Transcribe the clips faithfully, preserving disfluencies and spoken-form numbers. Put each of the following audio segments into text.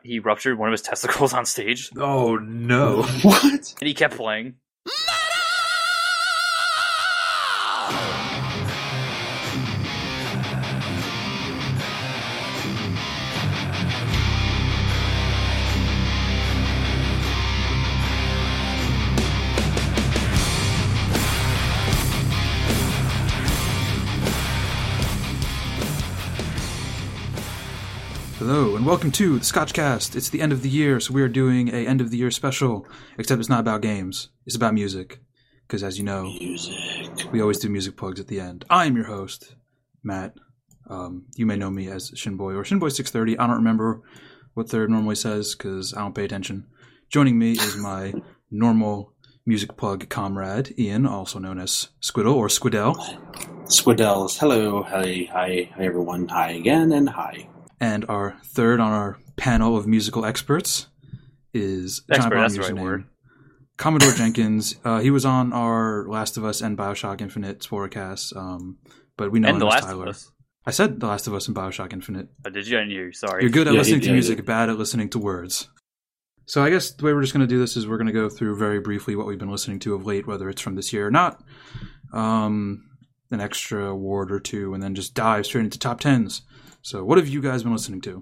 he ruptured one of his testicles on stage. Oh no! What? And he kept playing. Hello, and welcome to the Scotchcast. It's the end of the year, so we are doing a end of the year special, except it's not about games. It's about music. Because as you know, music. We always do music plugs at the end. I am your host, Matt. Um, you may know me as Shinboy or Shinboy six thirty. I don't remember what third normally says because I don't pay attention. Joining me is my normal music plug comrade, Ian, also known as Squiddle or Squiddell. Squiddels. Hello. Hi. Hi. Hi, everyone. Hi again, and hi. And our third on our panel of musical experts is Expert, that's the right word. Commodore Jenkins. Uh, he was on our Last of Us and Bioshock Infinite Sporecasts, um, but we know and him The as Last Tyler. of Us. I said The Last of Us and Bioshock Infinite. Oh, did you? I didn't hear you. Sorry. You're good at Yeah, listening he- to yeah, music, yeah. bad at listening to words. So I guess the way we're just going to do this is we're going to go through very briefly what we've been listening to of late, whether it's from this year or not, um, an extra award or two, and then just dive straight into top tens. So what have you guys been listening to?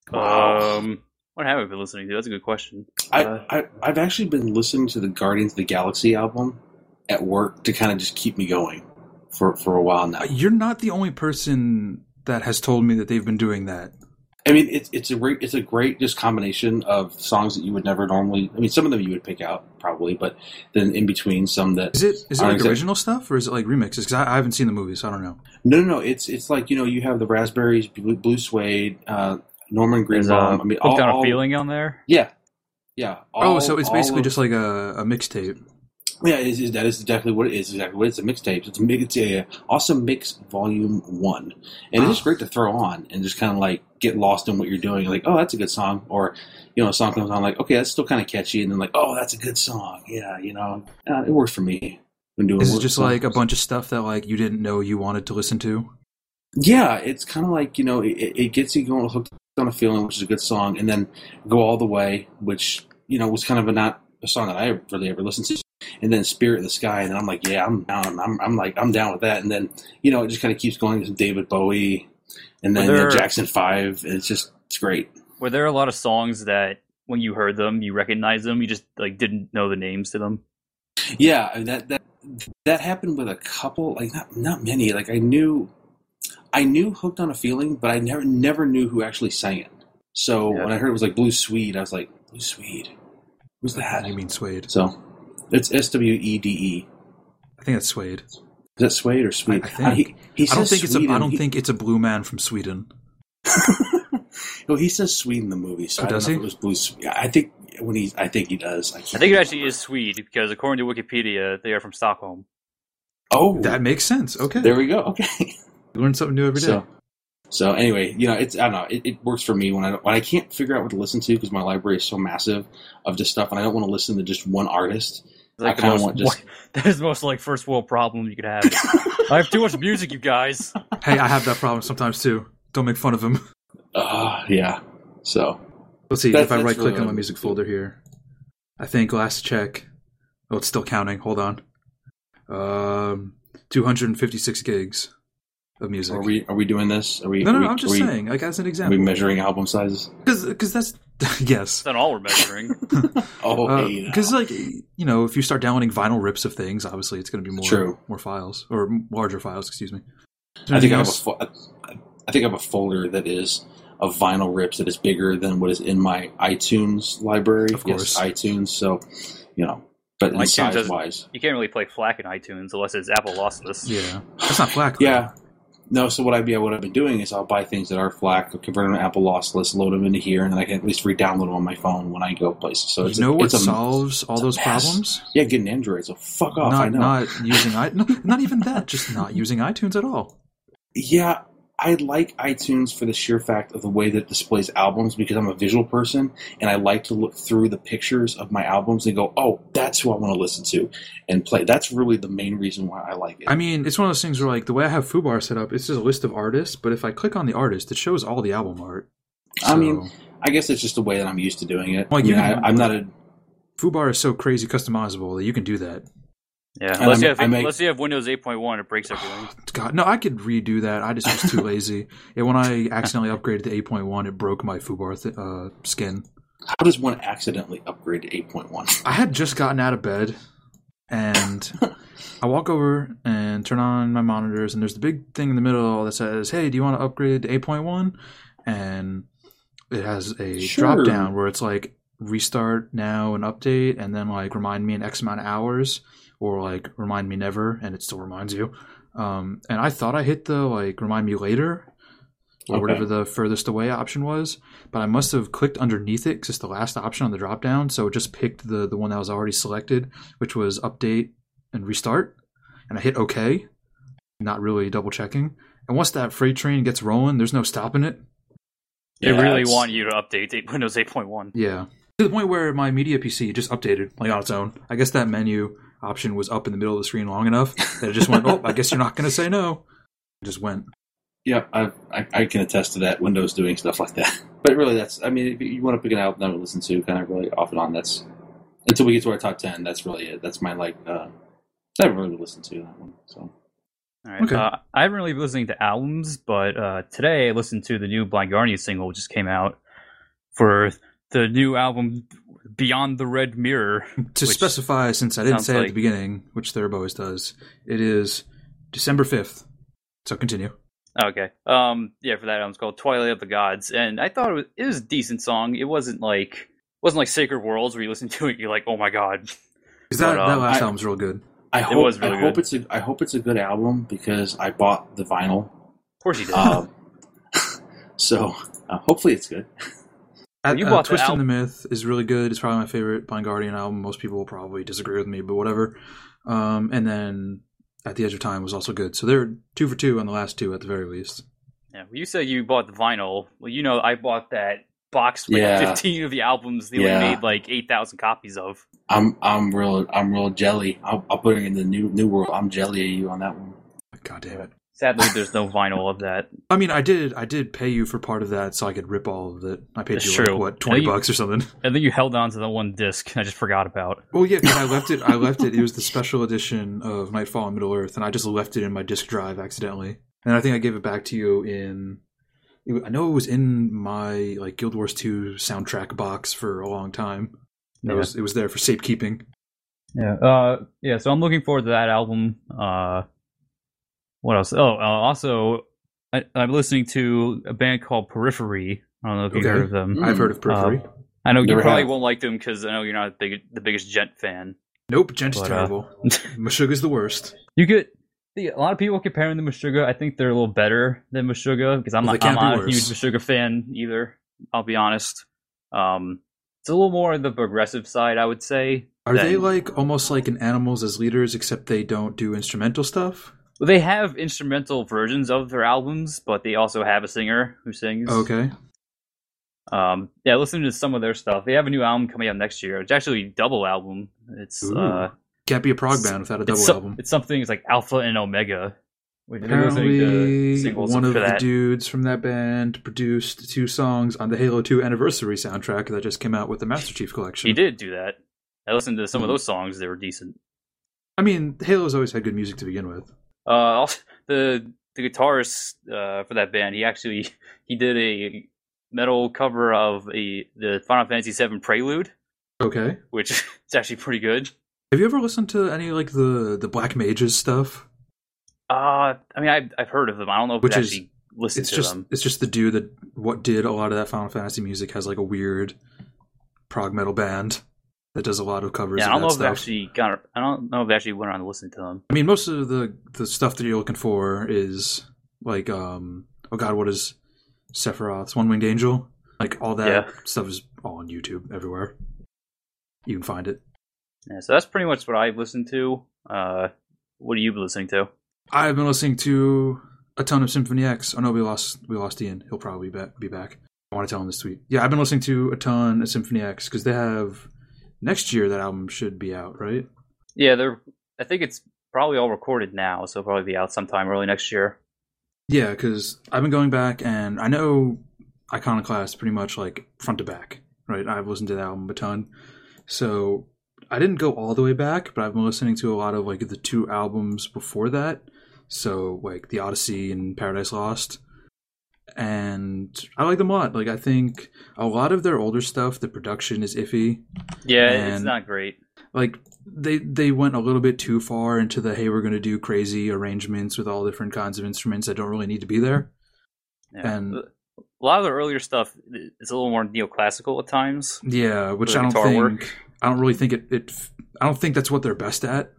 Um, what have I been listening to? That's a good question. I, Uh, I, I've actually been listening to the Guardians of the Galaxy album at work to kind of just keep me going for, for a while now. Uh, You're not the only person that has told me that they've been doing that. I mean, it's it's a great it's a great just combination of songs that you would never normally. I mean, some of them you would pick out probably, but then in between some that Is it is it aren't like exact- original stuff or is it like remixes? Because I, I haven't seen the movie, so I don't know. No, no, no. It's it's like you know you have the Raspberries, Blue, Blue Suede, uh, Norman There's Greenbaum. uh, I mean, Hooked all, on a all- Feeling on there. Yeah, yeah. oh, all- so it's all basically of- just like a, a mixtape. Yeah, it is, that is exactly what it is. Exactly what it is. It's a mixtape. It's a, it's a awesome mix volume one, and it's just great to throw on and just kind of like get lost in what you're doing. Like, oh, that's a good song, or you know, a song comes on, like, okay, that's still kind of catchy, and then like, oh, that's a good song. Yeah, you know, uh, it works for me. When doing Is it work just songs. like a bunch of stuff that like you didn't know you wanted to listen to? Yeah, it's kind of like you know, it, it gets you going hooked on a feeling, which is a good song, and then Go All the Way, which you know was kind of a not a song that I really ever listened to. And then Spirit in the Sky, and then I'm like, yeah, I'm down. I'm, I'm like, I'm down with that. And then, you know, it just kind of keeps going to David Bowie, and then Well, there- uh, Jackson Five. And it's just, it's great. Were there a lot of songs that when you heard them, you recognized them, you just like didn't know the names to them? Yeah, I mean, that that that happened with a couple, like not not many. Like I knew, I knew Hooked on a Feeling, but I never never knew who actually sang it. So Yeah. when I heard it was like Blue Swede, I was like, Blue Swede, who's that? You mean Suede? So it's S W E D E. I think that's Suede. Is that Suede or Swede? I- I think- Uh, he, he I don't says think it's a. I Sweden. don't He- think it's a blue man from Sweden. Well, he says Swede in the movie, so Oh, I don't does know he? if it was Blue Swede. I think when he's, I think he does. I, I think it actually is Swede because according to Wikipedia, they are from Stockholm. Oh, That makes sense. Okay, there we go. Okay. you learn something new every day. So, so anyway, you know, it's I don't know. It, it works for me when I don't, when I can't figure out what to listen to because my library is so massive of just stuff, and I don't want to listen to just one artist. Like I the kinda most, want just- that is the most like first world problem you could have. I have too much music, you guys. Hey, I have that problem sometimes too. Don't make fun of him. Uh, yeah. So Let's see That's- if I that's right click really on my what- music folder here. I think last check. Oh, it's still counting. Hold on. Um, two hundred fifty-six gigs of music. are we are we doing this? Are we? no, no, are no. we, I'm just are we, saying, like as an Are we example, measuring album sizes? because that's yes. That's not all we're measuring. Oh, hey, Because, like, you know, if you start downloading vinyl rips of things, obviously it's going to be more True. more files or larger files. Excuse me. Is there I think anything I have a else? fo- I think I have a folder that is of vinyl rips that is bigger than what is in my iTunes library. Of course. Yes, iTunes. So, you know, but in iTunes size doesn't- wise, You can't really play FLAC in iTunes unless it's Apple lossless. Yeah, that's not FLAC. though. yeah. No, so what I be what I've been doing is I'll buy things that are FLAC, convert them to Apple lossless, load them into here, and then I can at least re-download them on my phone when I go places. So it's you know a, what it's a, solves all it's a those mess. problems? Yeah, get an Android. So fuck off. I Not know. not using i no, not even that. Just not using iTunes at all. Yeah, I like iTunes for the sheer fact of the way that it displays albums because I'm a visual person and I like to look through the pictures of my albums and go, oh, that's who I want to listen to and play. That's really the main reason why I like it. I mean, it's one of those things where, like, the way I have FooBar set up, it's just a list of artists, but if I click on the artist, it shows all the album art. I mean, So- I guess it's just the way that I'm used to doing it. Like, I mean, you I, can- I'm not a. Foobar is so crazy customizable that you can do that. Yeah, And unless I you, ma- have, I make- unless you have Windows eight point one, it breaks everything. God, no, I could redo that. I just was too lazy. Yeah, when I accidentally upgraded to eight point one, it broke my Foobar th- uh, skin. How does one accidentally upgrade to eight point one? I had just gotten out of bed, and I walk over and turn on my monitors, and there's the big thing in the middle that says, "Hey, do you want to upgrade to eight point one?" And it has a Sure. drop down where it's like restart now and update, and then like remind me in X amount of hours, or like remind me never, and it still reminds you. Um, and I thought I hit the like remind me later, or Okay. whatever the furthest away option was, but I must have clicked underneath it because it's the last option on the drop down, so it just picked the the one that was already selected, which was update and restart, and I hit OK, not really double checking. And once that freight train gets rolling, there's no stopping it. They Yeah, really it's- want you to update eight- Windows eight point one. Yeah, to the point where my media P C just updated like on its own. I guess that menu option was up in the middle of the screen long enough that it just went, oh, I guess you're not going to say no. It just went. Yeah, I, I I can attest to that. Windows doing stuff like that. But really, that's I mean, if you want to pick an album that I would listen to, kind of really off and on. That's until we get to our top ten. That's really it. That's my like. Uh, I really would listen to that one. So All right. Okay. Uh, I haven't really been listening to albums, but uh, today I listened to the new Blind Guardian single, which just came out for the new album Beyond the Red Mirror. To which specify, since I didn't sounds say it at like- the beginning, which Thurb always does, it is December fifth. So continue. Okay. Um. Yeah, for that album, it's called Twilight of the Gods, and I thought it was, it was a decent song. It wasn't like wasn't like Sacred Worlds where you listen to it, you're like, oh my god. Because that, But, that um, last I- album's real good. I hope was really I hope good. it's a I hope it's a good album because I bought the vinyl. Of course you did. Um, so uh, hopefully it's good. At, you uh, bought the Twist al- in the Myth is really good. It's probably my favorite Blind Guardian album. Most people will probably disagree with me, but whatever. Um, and then At the Edge of Time was also good. So they're two for two on the last two at the very least. Yeah, well, you said you bought the vinyl. Well, you know, I bought that box with Yeah. fifteen of the albums they Yeah. only made like eight thousand copies of. I'm I'm real I'm real jelly. I'll, I'll put it in the new new world. I'm jelly at you on that one. God damn it. Sadly, there's no vinyl of that. I mean, I did I did pay you for part of that so I could rip all of it. I paid That's you true. like, what, twenty Yeah, you- bucks or something? And then you held on to the one disc I just forgot about. Well, yeah, 'cause I left it. I left it. It was the special edition of Nightfall and Middle Earth, and I just left it in my disk drive accidentally. And I think I gave it back to you in. it- I know it was in my like Guild Wars two soundtrack box for a long time. It Yeah. was it was there for safekeeping. Yeah. Uh. Yeah. So I'm looking forward to that album. Uh. What else? Oh, uh, also, I, I'm listening to a band called Periphery. I don't know if you've Okay. heard of them. Mm. I've heard of Periphery. Uh, I know you Never probably have. won't like them because I know you're not big, the biggest Gent fan. Nope, Gent's but, uh, terrible. Meshuggah's the worst. You get yeah, a lot of people comparing them to Meshuggah. I think they're a little better than Meshuggah because I'm Well, not, they I'm can't be not a huge worse. Meshuggah fan either. I'll be honest. Um, it's a little more on the progressive side, I would say. Are they than- like almost like an Animals as Leaders, except they don't do instrumental stuff? Well, they have instrumental versions of their albums, but they also have a singer who sings. Okay. Um, yeah, listen to some of their stuff. They have a new album coming out next year. It's actually a double album. It's Ooh. uh, Can't be a prog band without a double it's, so- album. it's something. It's like Alpha and Omega. Which I've been listening to Apparently, singles one for of the that. dudes from that band produced two songs on the Halo two Anniversary soundtrack that just came out with the Master Chief Collection. He did do that. I listened to some Hmm. of those songs. They were decent. I mean, Halo's always had good music to begin with. Uh, also, the the guitarist uh, for that band, he actually he did a metal cover of a the Final Fantasy seven Prelude, Okay. which is actually pretty good. Have you ever listened to any like the the Black Mages stuff? Uh, I mean, I've I've heard of them. I don't know if Which I is- actually listened It's to just them. it's just the dude that what did a lot of that Final Fantasy music has like a weird prog metal band that does a lot of covers. Yeah, I of don't that know if they stuff. actually got. I don't know if they actually went on to listen to them. I mean, most of the the stuff that you're looking for is like, um, oh god, what is Sephiroth's One Winged Angel? Like all that Yeah. stuff is all on YouTube everywhere. You can find it. Yeah, so that's pretty much what I've listened to. Uh, what have you been listening to? I've been listening to a ton of Symphony X. Oh no, we lost we lost Ian. He'll probably be back. Be back. I want to tell him this tweet. Yeah, I've been listening to a ton of Symphony X because they have next year that album should be out, right? Yeah, they're. I think it's probably all recorded now, so it'll probably be out sometime early next year. Yeah, because I've been going back and I know Iconoclast pretty much like front to back, right? I've listened to that album a ton. So I didn't go all the way back, but I've been listening to a lot of like the two albums before that. So like The Odyssey and Paradise Lost. And I like them a lot. Like I think a lot of their older stuff, the production is iffy. Yeah, and, it's not great. Like they they went a little bit too far into the hey, we're going to do crazy arrangements with all different kinds of instruments that don't really need to be there. Yeah. And a lot of the earlier stuff is a little more neoclassical at times. Yeah, which I don't think work. I don't really think it, it. I don't think that's what they're best at.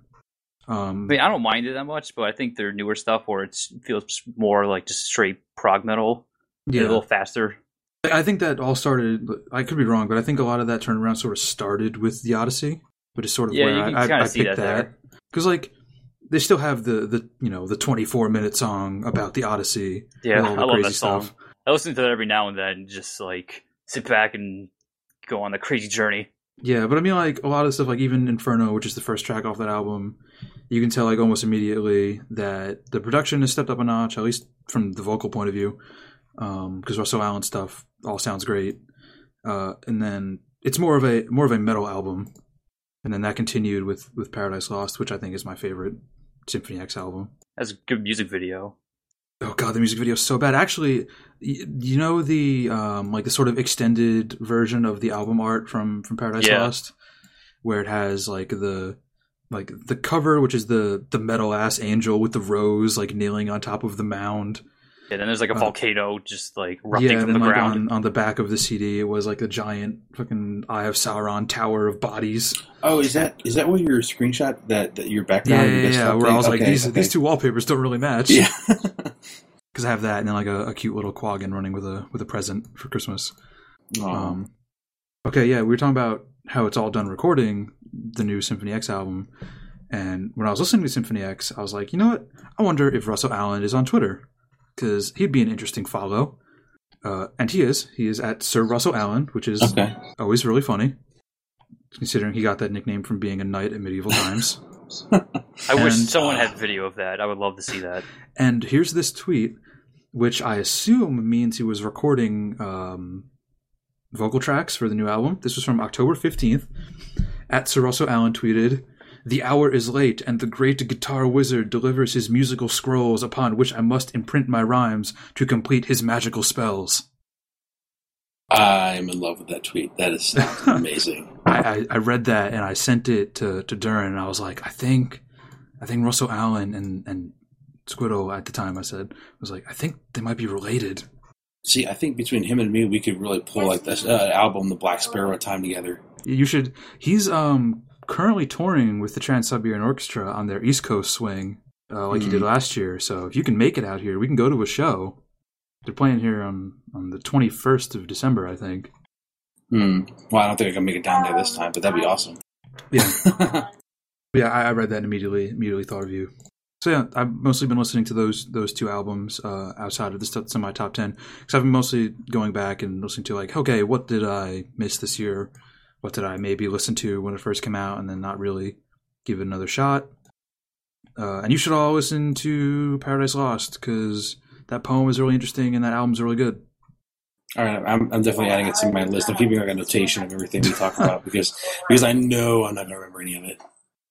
Um, I mean, I don't mind it that much, but I think their newer stuff where it feels more like just straight prog metal, yeah, a little faster. I think that all started. I could be wrong, but I think a lot of that turnaround sort of started with The Odyssey, which is sort of yeah, where you can I, kind I, of I see picked that because like they still have the the you know the twenty-four minute song about the Odyssey. Yeah, with all the I love crazy that song. Stuff. I listen to that every now and then, just like sit back and go on a crazy journey. Yeah, but I mean, like a lot of the stuff, like even Inferno, which is the first track off that album, you can tell like almost immediately that the production has stepped up a notch, at least from the vocal point of view, because um, Russell Allen stuff all sounds great, uh, and then it's more of a more of a metal album, and then that continued with with Paradise Lost, which I think is my favorite Symphony X album. That's a good music video. Oh god, the music video is so bad. Actually, you know the um, like the sort of extended version of the album art from, from Paradise yeah. Lost, where it has like the like the cover, which is the the metal ass angel with the rose like kneeling on top of the mound. Yeah, then there's like a volcano uh, just like erupting yeah, from then the like ground. On, on the back of the C D, it was like a giant fucking Eye of Sauron tower of bodies. Oh, is that is that where your screenshot that, that your background? Yeah, yeah, yeah. Where I was okay, like, these okay. these two wallpapers don't really match. Yeah. Because I have that and then like a, a cute little Quaggan running with a with a present for Christmas. Um, okay, yeah, we were talking about how it's all done recording the new Symphony X album, and when I was listening to Symphony X, I was like, you know what? I wonder if Russell Allen is on Twitter, because he'd be an interesting follow. Uh, and he is. He is at Sir Russell Allen, which is okay. always really funny, considering he got that nickname from being a knight in medieval times. I and, wish someone had video of that. I would love to see that. And here's this tweet, which I assume means he was recording um, vocal tracks for the new album. This was from October fifteenth. At Sir Russell Allen tweeted, "The hour is late, and the great guitar wizard delivers his musical scrolls upon which I must imprint my rhymes to complete his magical spells." I'm in love with that tweet. That is amazing. I, I, I read that and I sent it to, to Duran, and I was like, I think I think Russell Allen and, and Squiddle at the time, I said, was like, I think they might be related. See, I think between him and me, we could really pull like this uh, album, The Black Sparrow, time together. You should. He's um currently touring with the Trans-Siberian Orchestra on their East Coast swing, uh, like mm. he did last year. So if you can make it out here, we can go to a show. They're playing here on, on the twenty-first of December, I think. Hmm. Well, I don't think I can make it down there this time, but that'd be awesome. Yeah. yeah, I, I read that and immediately immediately thought of you. So yeah, I've mostly been listening to those those two albums uh, outside of the stuff that's in my top ten. Because I've been mostly going back and listening to like, okay, what did I miss this year? What did I maybe listen to when it first came out and then not really give it another shot? Uh, and you should all listen to Paradise Lost, because that poem is really interesting and that album's really good. All right, I'm, I'm definitely adding it to my list. I'm keeping like a notation of everything we talk about because because I know I'm not going to remember any of it.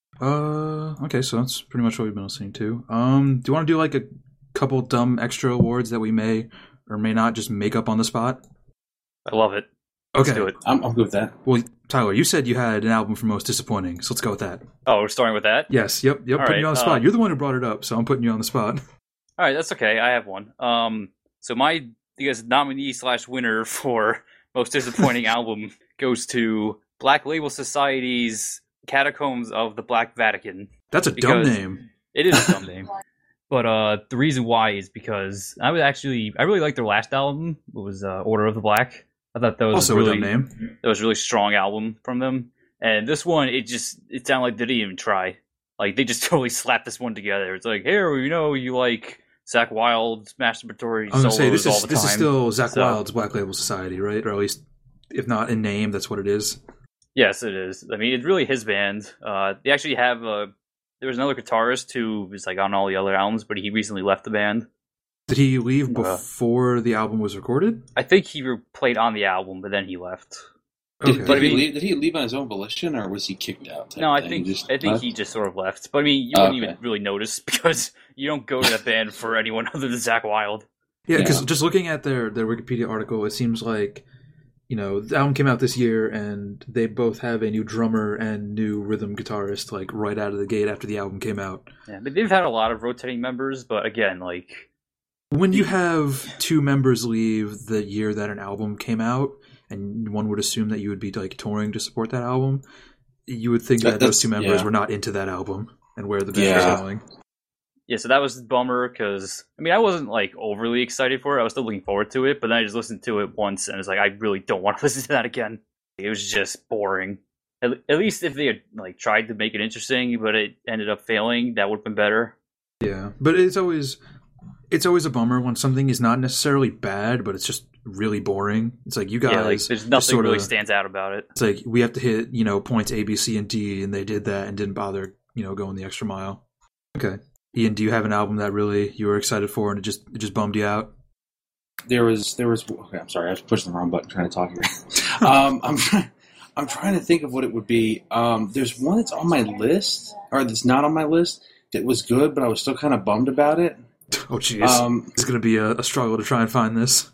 Uh, okay, so that's pretty much what we've been listening to. Um, do you want to do like a couple dumb extra awards that we may or may not just make up on the spot? I love it. Okay. Let's do it. I'm, I'm good with that. Well, Tyler, you said you had an album for most disappointing, so let's go with that. Oh, we're starting with that? Yes, yep, yep. All putting right, you on the spot. um, You're the one who brought it up, so I'm putting you on the spot. All right, that's okay. I have one. Um, so my I guess nominee slash winner for most disappointing album goes to Black Label Society's Catacombs of the Black Vatican. That's a dumb name. It is a dumb name. But uh, the reason why is because I was actually I really liked their last album. It was uh, Order of the Black. I thought that was Also really, a dumb name. That was a really strong album from them. And this one, it just it sounded like they didn't even try. Like they just totally slapped this one together. It's like, here, you know, you like Zakk Wylde's masturbatory I was gonna solos say this all is the this time. is still Zakk So- Wylde's Black Label Society, right? Or at least, if not in name, that's what it is. Yes, it is. I mean, it's really his band. Uh, they actually have a. There was another guitarist who was like on all the other albums, but he recently left the band. Did he leave Uh, before the album was recorded? I think he re- played on the album, but then he left. Did, Okay. But I did, he mean- leave, did he leave on his own volition, or was he kicked out? type No, I thing? think Just I think left? he just sort of left. But I mean, you Oh, wouldn't okay. even really notice because you don't go to that band for anyone other than Zach Wilde. Yeah, because Yeah. just looking at their, their Wikipedia article, it seems like, you know, the album came out this year, and they both have a new drummer and new rhythm guitarist, like, right out of the gate after the album came out. Yeah, but they've had a lot of rotating members, but again, like When you have two members leave the year that an album came out, and one would assume that you would be, like, touring to support that album, you would think That- that those that's- two members yeah. were not into that album and where the band Yeah. was going. yeah, so that was a bummer because I mean I wasn't like overly excited for it. I was still looking forward to it, but then I just listened to it once and it's like I really don't want to listen to that again. It was just boring. At, at least if they had like tried to make it interesting, but it ended up failing, that would have been better. Yeah, but it's always it's always a bummer when something is not necessarily bad, but it's just really boring. It's like you guys, yeah, like there's just nothing sorta- really stands out about it. It's like we have to hit you know points A, B, C, and D, and they did that and didn't bother you know going the extra mile. Okay, Ian, do you have an album that really you were excited for and it just it just bummed you out? There was there was. Okay, I'm sorry, I was pushing the wrong button trying to talk here. um, I'm trying. I'm trying to think of what it would be. Um, there's one that's on my list, or that's not on my list, that was good, but I was still kind of bummed about it. Oh jeez, Um, it's gonna be a, a struggle to try and find this.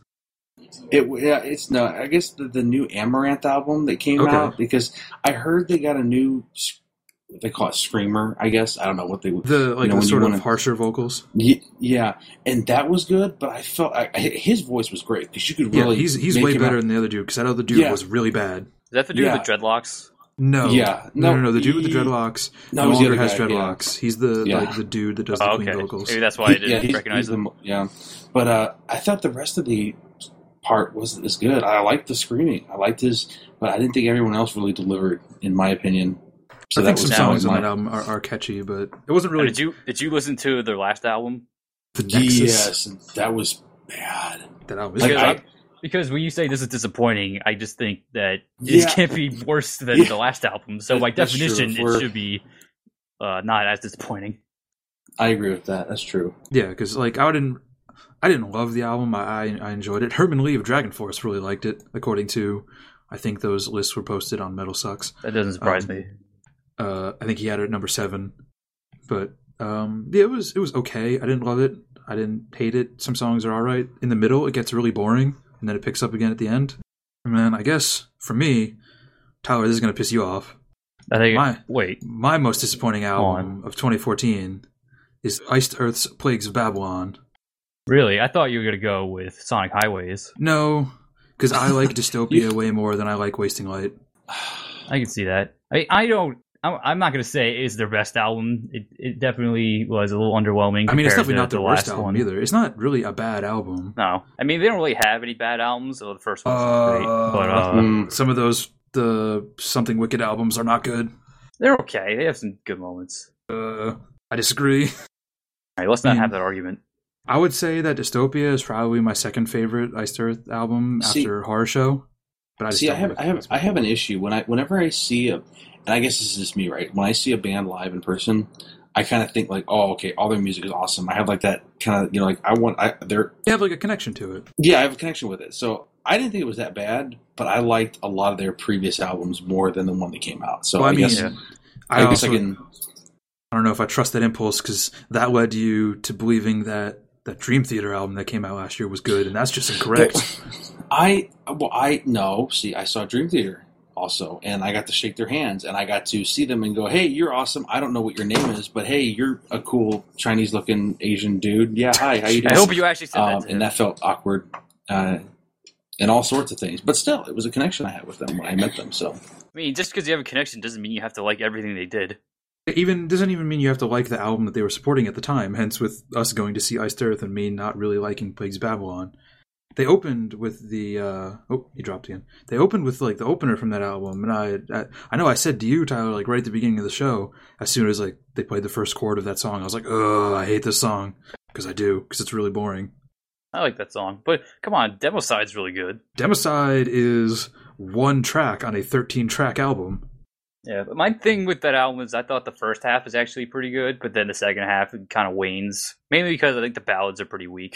It yeah, it's no. I guess the, the new Amaranth album that came Okay. out, because I heard they got a new. They call it screamer. I guess I don't know what they would. The like know, the when you sort of wanna- harsher vocals. Ye- Yeah, and that was good, but I felt I, I- his voice was great because you could Yeah, really. he's he's make way him better out- than the other dude because that other dude Yeah. was really bad. Is that the dude Yeah. with the dreadlocks? No, Yeah, no, no, no, no. The dude with the he- dreadlocks No, no it was the longer other has guy, yeah. dreadlocks. He's the Yeah. like the dude that does the Oh, clean okay, vocals. maybe that's why I He- didn't yeah, he's- recognize he's him. the- yeah, but uh, I thought the rest of the part wasn't as good. I liked the screaming. I liked his, but I didn't think everyone else really delivered, in my opinion. So I that think some was songs my- on that album are, are catchy, but it wasn't Now, really did you did you listen to their last album? the Nexus. Yes, and that was bad. That album. Like, Because, I- I- because when you say this is disappointing, I just think that Yeah. it can't be worse than Yeah. the last album. So That- by that's true. definition, If it we're- should be uh, not as disappointing. I agree with that. That's true. Yeah, because like I didn't, I didn't love the album. I, I I enjoyed it. Herman Lee of Dragon Force really liked it, according to, I think those lists were posted on Metal Sucks. That doesn't surprise Um, me. Uh, I think he had it at number seven, but um, yeah, it was it was okay. I didn't love it. I didn't hate it. Some songs are all right. In the middle, it gets really boring, and then it picks up again at the end. And then I guess for me, Tyler, this is gonna piss you off. I think. my- Wait, My most disappointing album of twenty fourteen is Iced Earth's Plagues of Babylon. really? I thought you were gonna go with Sonic Highways. No, because I like Dystopia way more than I like Wasting Light. I can see that. I I don't. I'm, I'm not gonna say it's their best album. It it definitely was a little underwhelming. I mean, it's compared definitely to not the the worst last album one. either. It's not really a bad album. No, I mean they don't really have any bad albums. So the first one's Uh, great, but uh, Mm. Some of those the Something Wicked albums are not good. they're okay. They have some good moments. Uh, I disagree. All right, let's not Mm. have that argument. I would say that Dystopia is probably my second favorite Iced Earth album See- after Horror Show. But I just See, I don't have, like I have, I have an issue when I, whenever I see a, and I guess this is just me, right? When I see a band live in person, I kind of think like, oh, okay, all their music is awesome. I have like that kind of, you know, like I want, I, they're, You have like a connection to it. yeah, I have a connection with it. So I didn't think it was that bad, but I liked a lot of their previous albums more than the one that came out. So Well, I I, mean, guess, yeah. I, I, guess also I can. I don't know if I trust that impulse because that led you to believing that that Dream Theater album that came out last year was good, and that's just incorrect. I well, I no. See, I saw Dream Theater also, and I got to shake their hands, and I got to see them and go, "Hey, you're awesome. I don't know what your name is, but hey, you're a cool Chinese-looking Asian dude. Yeah, hi, how you doing?" I hope you actually said um, that. To him. and that felt awkward, uh, and all sorts of things. But still, it was a connection I had with them when I met them. So I mean, just because you have a connection doesn't mean you have to like everything they did. Even doesn't even mean you have to like the album that they were supporting at the time. Hence, with us going to see Iced Earth and me not really liking Plagues of Babylon, they opened with the uh, oh, he dropped again. They opened with like the opener from that album, and I, I I know I said to you, Tyler, like right at the beginning of the show, as soon as like they played the first chord of that song, I was like, oh, I hate this song because I do because it's really boring. I like that song, but come on, Demo Side's really good. Democide is one track on a thirteen track album. Yeah, but my thing with that album is I thought the first half is actually pretty good, but then the second half it kind of wanes. Mainly because I think the ballads are pretty weak.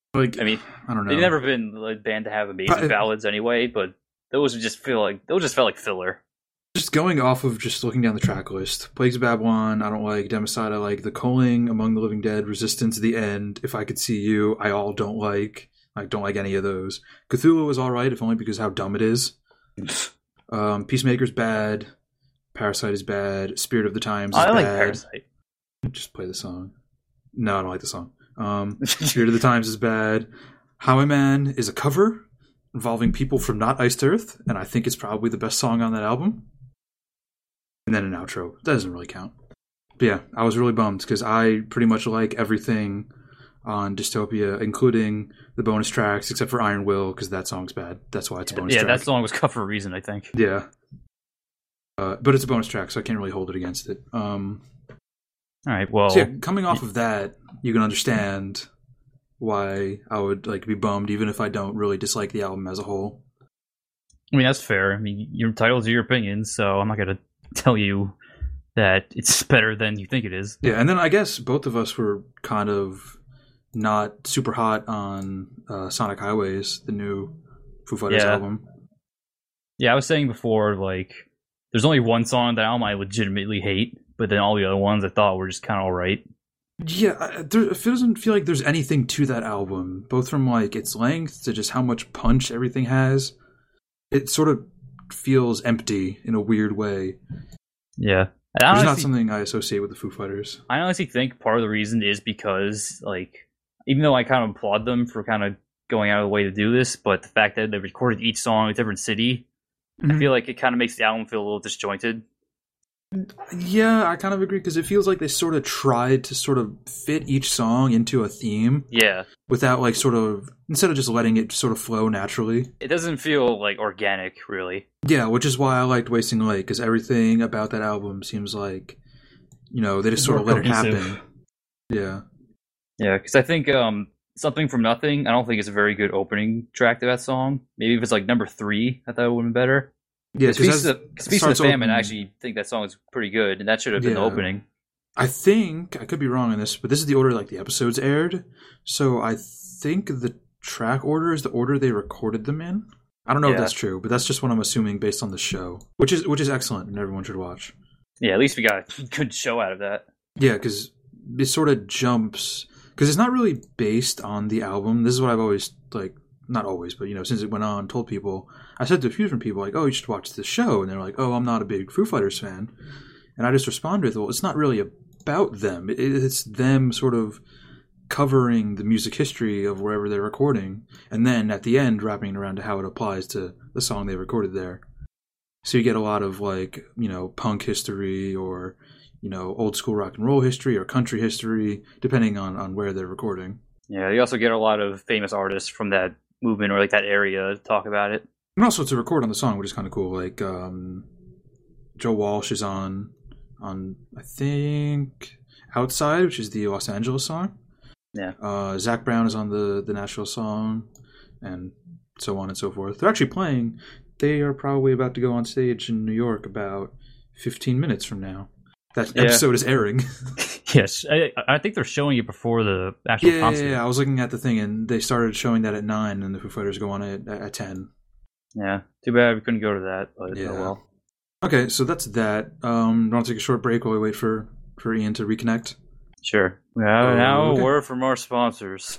Like, I mean, I don't know. they've never been a band to have amazing But- ballads anyway, but those just feel like those just felt like filler. Just going off of just looking down the track list, Plagues of Babylon, I don't like. Democide, I like. The Calling, Among the Living Dead, Resistance, The End, If I Could See You, I all don't like. I don't like any of those. Cthulhu is alright, if only because of how dumb it is. um, Peacemaker's bad. Parasite is bad. Spirit of the Times is I like bad. Parasite. Just play the song. No, I don't like the song. Um, Spirit of the Times is bad. Highwayman is a cover involving people from Not Iced Earth, and I think it's probably the best song on that album. And then an outro. That doesn't really count. But yeah, I was really bummed because I pretty much like everything on Dystopia, including the bonus tracks, except for Iron Will, because that song's bad. That's why it's a bonus Yeah, track. that song was cut for a reason, I think. Yeah. Uh, but it's a bonus track, so I can't really hold it against it. Um, All right, well, so yeah, coming off of that, you can understand why I would like be bummed, even if I don't really dislike the album as a whole. I mean, that's fair. I mean, you're entitled to your opinion, so I'm not going to tell you that it's better than you think it is. Yeah, and then I guess both of us were kind of not super hot on uh, Sonic Highways, the new Foo Fighters Yeah. album. Yeah, I was saying before, like, there's only one song on that album I legitimately hate, but then all the other ones I thought were just kind of alright. Yeah, I- there, it doesn't feel like there's anything to that album, both from like its length to just how much punch everything has. It sort of feels empty in a weird way. Yeah. And I It's not honestly, something I associate with the Foo Fighters. I honestly think part of the reason is because, like, even though I kind of applaud them for kind of going out of the way to do this, but the fact that they recorded each song in a different city, I feel like it kind of makes the album feel a little disjointed. Yeah, I kind of agree because it feels like they sort of tried to sort of fit each song into a theme Yeah. without like sort of, instead of just letting it sort of flow naturally. It doesn't feel, like, organic, really. Yeah, which is why I liked Wasting Light, because everything about that album seems like, you know, they just sort of More let it cohesive. happen. Yeah. Yeah, because I think um, Something From Nothing, I don't think it's a very good opening track to that song. Maybe if it's, like, number three, I thought it would have been better. Yeah, Speaks because of, the- Speaks of the starts Famine, open- I actually think that song is pretty good, and that should have been the Yeah. opening. I think, I could be wrong on this, but this is the order like the episodes aired. So I think the track order is the order they recorded them in. I don't know if Yeah. that's true, but that's just what I'm assuming based on the show, which is which is excellent and everyone should watch. Yeah, at least we got a good show out of that. Yeah, because it sort of jumps, because it's not really based on the album. This is what I've always, like, not always, but, you know, since it went on, told people. I said to a few different people, like, oh, you should watch this show. And they're like, oh, I'm not a big Foo Fighters fan. And I just responded with, well, it's not really about them. It, it's them sort of covering the music history of wherever they're recording. And then at the end, wrapping it around to how it applies to the song they recorded there. So you get a lot of, like, you know, punk history or, you know, old school rock and roll history or country history, depending on, on where they're recording. Yeah, you also get a lot of famous artists from that movement or like that area to talk about it. And also to record on the song, which is kind of cool. Like, um, Joe Walsh is on, on I think, Outside, which is the Los Angeles song. Yeah. Uh, Zach Brown is on the, the Nashville song, and so on and so forth. They're actually playing. They are probably about to go on stage in New York about fifteen minutes from now. That Yeah. episode is airing. Yes, I, I think they're showing it before the actual Yeah, yeah, concert. yeah, I was looking at the thing, and they started showing that at nine, and the Foo Fighters go on it at, at ten. Yeah, too bad we couldn't go to that, but Yeah. oh well. Okay, so that's that. Um, want to take a short break while we wait for, for Ian to reconnect? Sure. Now, Oh, now okay. a word from our sponsors.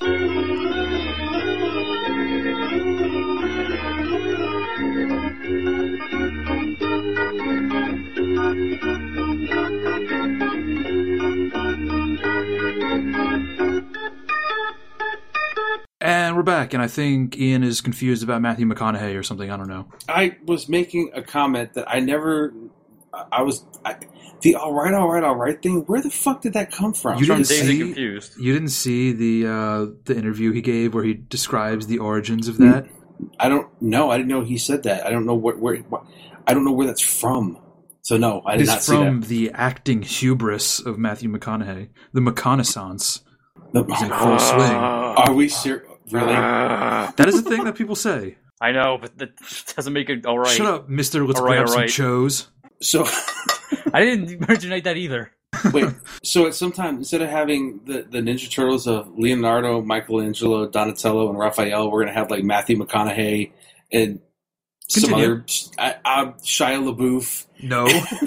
And we're back, and I think Ian is confused about Matthew McConaughey or something. I don't know. I was making a comment that I never. I was I, the all right, all right, all right thing. Where the fuck did that come from? You From didn't Dazed see- and Confused. You didn't see the uh, the interview he gave where he describes the origins of that? I don't know. I didn't know he said that. I don't know where. where what, I don't know where that's from. So no, I did not It's see from that. the acting hubris of Matthew McConaughey. The McConaissance The- is in full swing. Are we serious? Really? That is a thing that people say. I know, but that doesn't make it all right. Shut up, Mister Let's All right, grab all some right. chose. So I didn't originate that either. Wait, so at some time, instead of having the, the Ninja Turtles of Leonardo, Michelangelo, Donatello, and Raphael, we're going to have like Matthew McConaughey and some Continue. other uh, uh, Shia LaBeouf. No.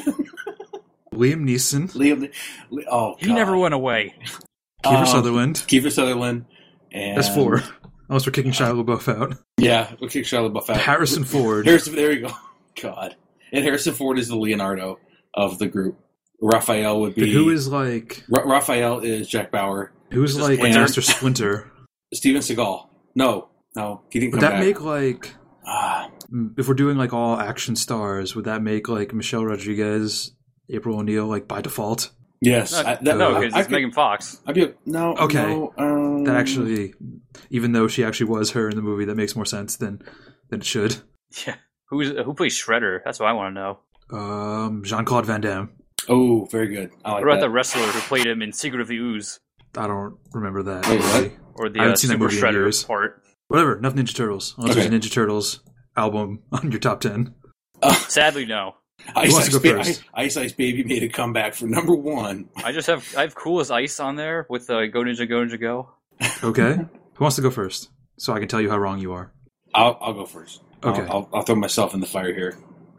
Liam Neeson. Liam, oh, He God. never went away. Kiefer Um, Sutherland. Kiefer Sutherland. And, That's four. Unless we're kicking Shia LaBeouf out. Yeah, we'll kick Shia LaBeouf out. Harrison Ford. Harrison, there we go. God. And Harrison Ford is the Leonardo of the group. Raphael would be... Who is like... Ra- Raphael is Jack Bauer. Who's like Splinter. Master Splinter? Steven Seagal. No. No. He didn't Would come that back. make like... Ah, If we're doing like all action stars, would that make like Michelle Rodriguez, April O'Neil like by default? yes. No, I, that, no, I, because I it's could- Megan Fox. I'd be no. Okay. No, um, That actually, even though she actually was her in the movie, that makes more sense than than it should. Yeah. Who's who plays Shredder? That's what I want to know. Um, Jean-Claude Van Damme. Oh, very good. I like What about that. the wrestler who played him in Secret of the Ooze I don't remember that. Wait, what? movie. or the I haven't uh, seen that Super movie in Shredder years. part? Whatever. Enough Ninja Turtles. Unless Okay. there's a Ninja Turtles album on your top ten. Uh, Sadly, no. Ice wants to Ice, go Ba- first? Ice Ice Baby made a comeback for number one. I just have I have Cool as Ice on there with uh, Go Ninja Go Ninja Go. Okay. Who wants to go first? So I can tell you how wrong you are. I'll, I'll go first. Okay. I'll, I'll, I'll throw myself in the fire here.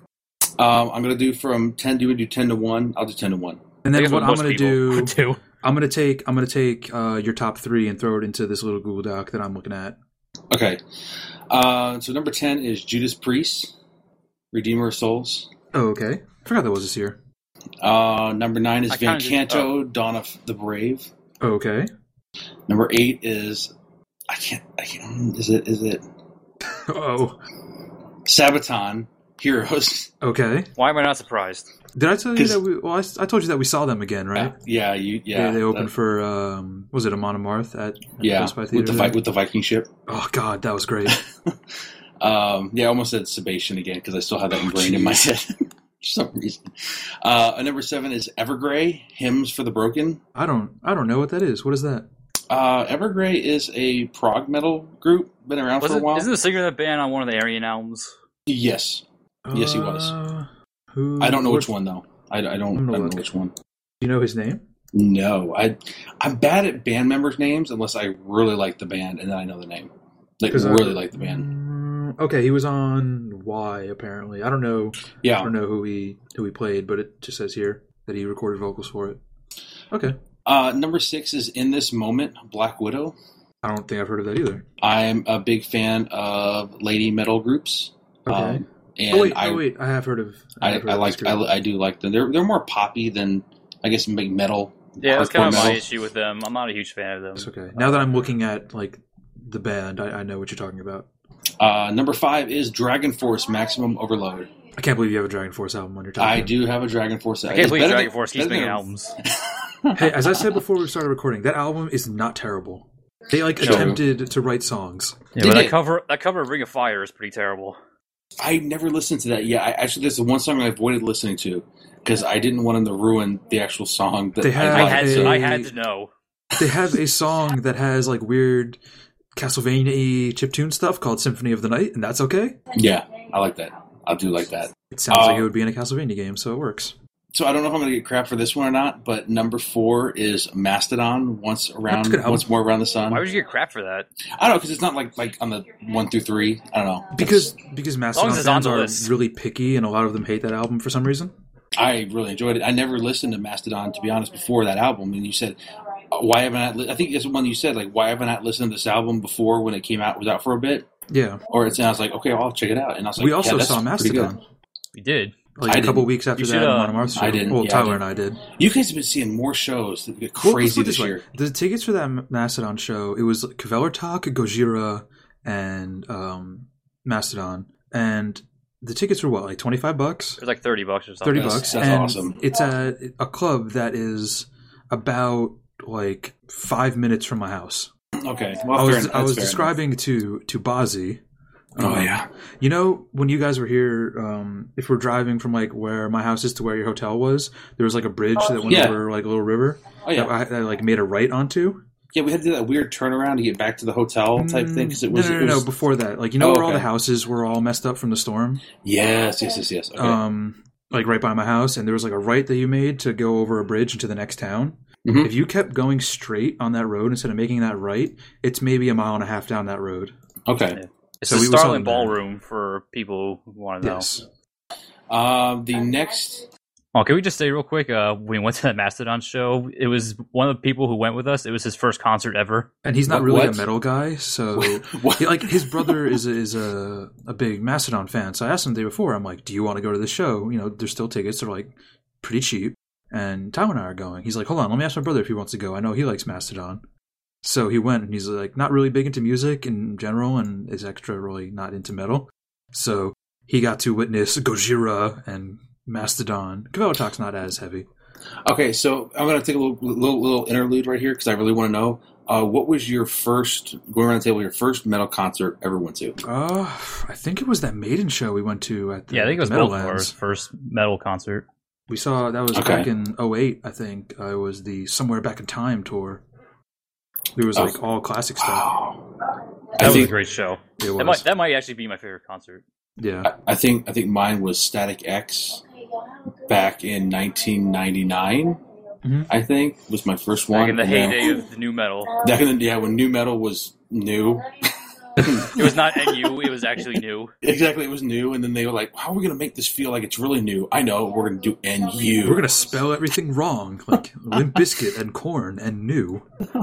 Um, I'm going to do from ten. Do we do ten to one? I'll do ten to one. And I then guess what I'm most going to people do, would do. I'm going to take, I'm going to take uh, your top three and throw it into this little Google Doc that I'm looking at. Okay. Uh, so number ten is Judas Priest, Redeemer of Souls. Oh, okay. I forgot that was this year. Uh, number nine is I Van kinda Canto, Dawn of the Brave. Oh, okay. Number eight is I can't. I can't. Is it? Is it Oh, Sabaton Heroes? okay. Why am I not surprised? Did I tell you 'Cause- that we? Well, I, I told you that we saw them again, right? Yeah. You. Yeah. they, they opened that- for um, was it Amon Amarth at, at yeah Best Buy with Theater the there? Vi- with the Viking ship. Oh God, that was great. Um, yeah, I almost said Sebastian again because I still have that ingrained in my head for some reason. Uh, and number seven is Evergrey, Hymns for the Broken. I don't, I don't know what that is. What is that? Uh, Evergrey is a prog metal group, been around Was for a it, while. isn't the singer of that band on one of the Aryan albums? Yes, Yes, he was. Uh, who? I don't know which what- one though. I, I don't. I'm I gonna don't look. know which one. Do you know his name? No, I I'm bad at band members' names unless I really like the band and then I know the name. Like 'Cause I- really like the band. Mm, okay, he was on Y apparently. I don't know. I Yeah. don't know who he who he played, but it just says here that he recorded vocals for it. Okay, Uh, number six is In This Moment, Black Widow. I don't think I've heard of that either. I'm a big fan of lady metal groups. Okay. Um, and oh wait, I, oh wait, I have heard of. I, have heard I of like this I, group. I do like them. They're they're more poppy than I guess big metal. Yeah, that's hardcore kind of my metal. issue with them. I'm not a huge fan of them. It's okay. Now that I'm looking at like the band, I, I know what you're talking about. Uh, number five is Dragon Force Maximum Overload. I can't believe you have a Dragon Force album on your top. I ten. do have a Dragon Force. I can't believe Dragon Force keeps making albums. Hey, as I said before we started recording, that album is not terrible. They like Sure. attempted to write songs. Yeah, Did but that it? cover, that cover of Ring of Fire is pretty terrible. I never listened to that. Yeah, I, actually, there's the one song I avoided listening to because I didn't want them to ruin the actual song. That They have I liked. had a- to, I had to know. They have a song that has like weird Castlevania-y chiptune stuff called Symphony of the Night, and that's okay. Yeah, I like that. I do like that. It sounds Uh, like it would be in a Castlevania game, so it works. So I don't know if I'm going to get crap for this one or not, but number four is Mastodon. Once That's around, a good album. once more around the sun. Why would you get crap for that? I don't know because it's not like like on the one through three. I don't know Because because Mastodon as it's on fans the are list. really picky, and a lot of them hate that album for some reason. I really enjoyed it. I never listened to Mastodon to be honest before that album, and you said uh, why haven't I? Li-? I think that's the one you said like why haven't I listened to this album before when it came out? Was out for a bit, Yeah, or it's and I was like okay, well, I'll check it out. And I was like, we also yeah, that's saw pretty good. Mastodon We did. like I a couple didn't. weeks after You that. should, in uh, Monomarth show. I didn't. Well, Yeah, I Tyler didn't. and I did. You guys have been seeing more shows. That get Well, crazy let's put it this way. year. The tickets for that Mastodon show, it was Kvelertak, Gojira, and um, Mastodon, and the tickets were what, like twenty five bucks, It was like thirty bucks or something. thirty That's- bucks, that's and awesome. it's at a club that is about like five minutes from my house. Okay, well, I fair was enough. I was That's fair describing to to Bazi. enough. Oh um, yeah, You know, when you guys were here, um, if we're driving from like where my house is to where your hotel was, there was like a bridge that went Yeah. over like a little river oh yeah, that I, that I like made a right onto. yeah. We had to do that weird turnaround to get back to the hotel type thing because it was. no, no, it no, was no, before that. Like, you know Oh, where all okay. the houses were all messed up from the storm? Yes, yes, yes, yes. Okay. Um, like right by my house, and there was like a right that you made to go over a bridge into the next town. Mhm. If you kept going straight on that road instead of making that right, it's maybe a mile and a half down that road. Okay. Yeah. It's So the we saw Starling them there. Ballroom for people who want to know. Yes. Um, the next. Oh, can we just say real quick? Uh, when we went to that Mastodon show, it was one of the people who went with us. It was his first concert ever. And he's not What- really what? a metal guy, so What? he- like his brother is a, is a a big Mastodon fan. So I asked him the day before. I'm like, "Do you want to go to the show? You know, there's still tickets. They're like pretty cheap." And Tyler and I are going. He's like, "Hold on, let me ask my brother if he wants to go. I know he likes Mastodon." So he went, and he's like, not really big into music in general, and is extra really not into metal. So he got to witness Gojira and Mastodon. Kvelertak's not as heavy. Okay, so I'm going to take a little, little, little interlude right here because I really want to know. Uh, what was your first, going around the table, your first metal concert ever went to? Uh, I think it was that Maiden show we went to at the Yeah, I think it was Metalcore's Meadowlands. first metal concert. We saw that was Okay. back in oh eight, I think. Uh, it was the Somewhere Back in Time tour. It was like Oh. all classic stuff. Wow. That I was think a great show. It That was. might that might actually be my favorite concert. Yeah. I think I think mine was Static X back in nineteen ninety-nine. Mhm. I think was my first one. Back in the And then- heyday of the new metal. Back in the, yeah, when new metal was new. It was not N U, it was actually new. Exactly, it was new, and then they were like, "How are we going to make this feel like it's really new?" I know we're going to do N U. We're going to spell everything wrong, like Limp Bizkit and Corn and New.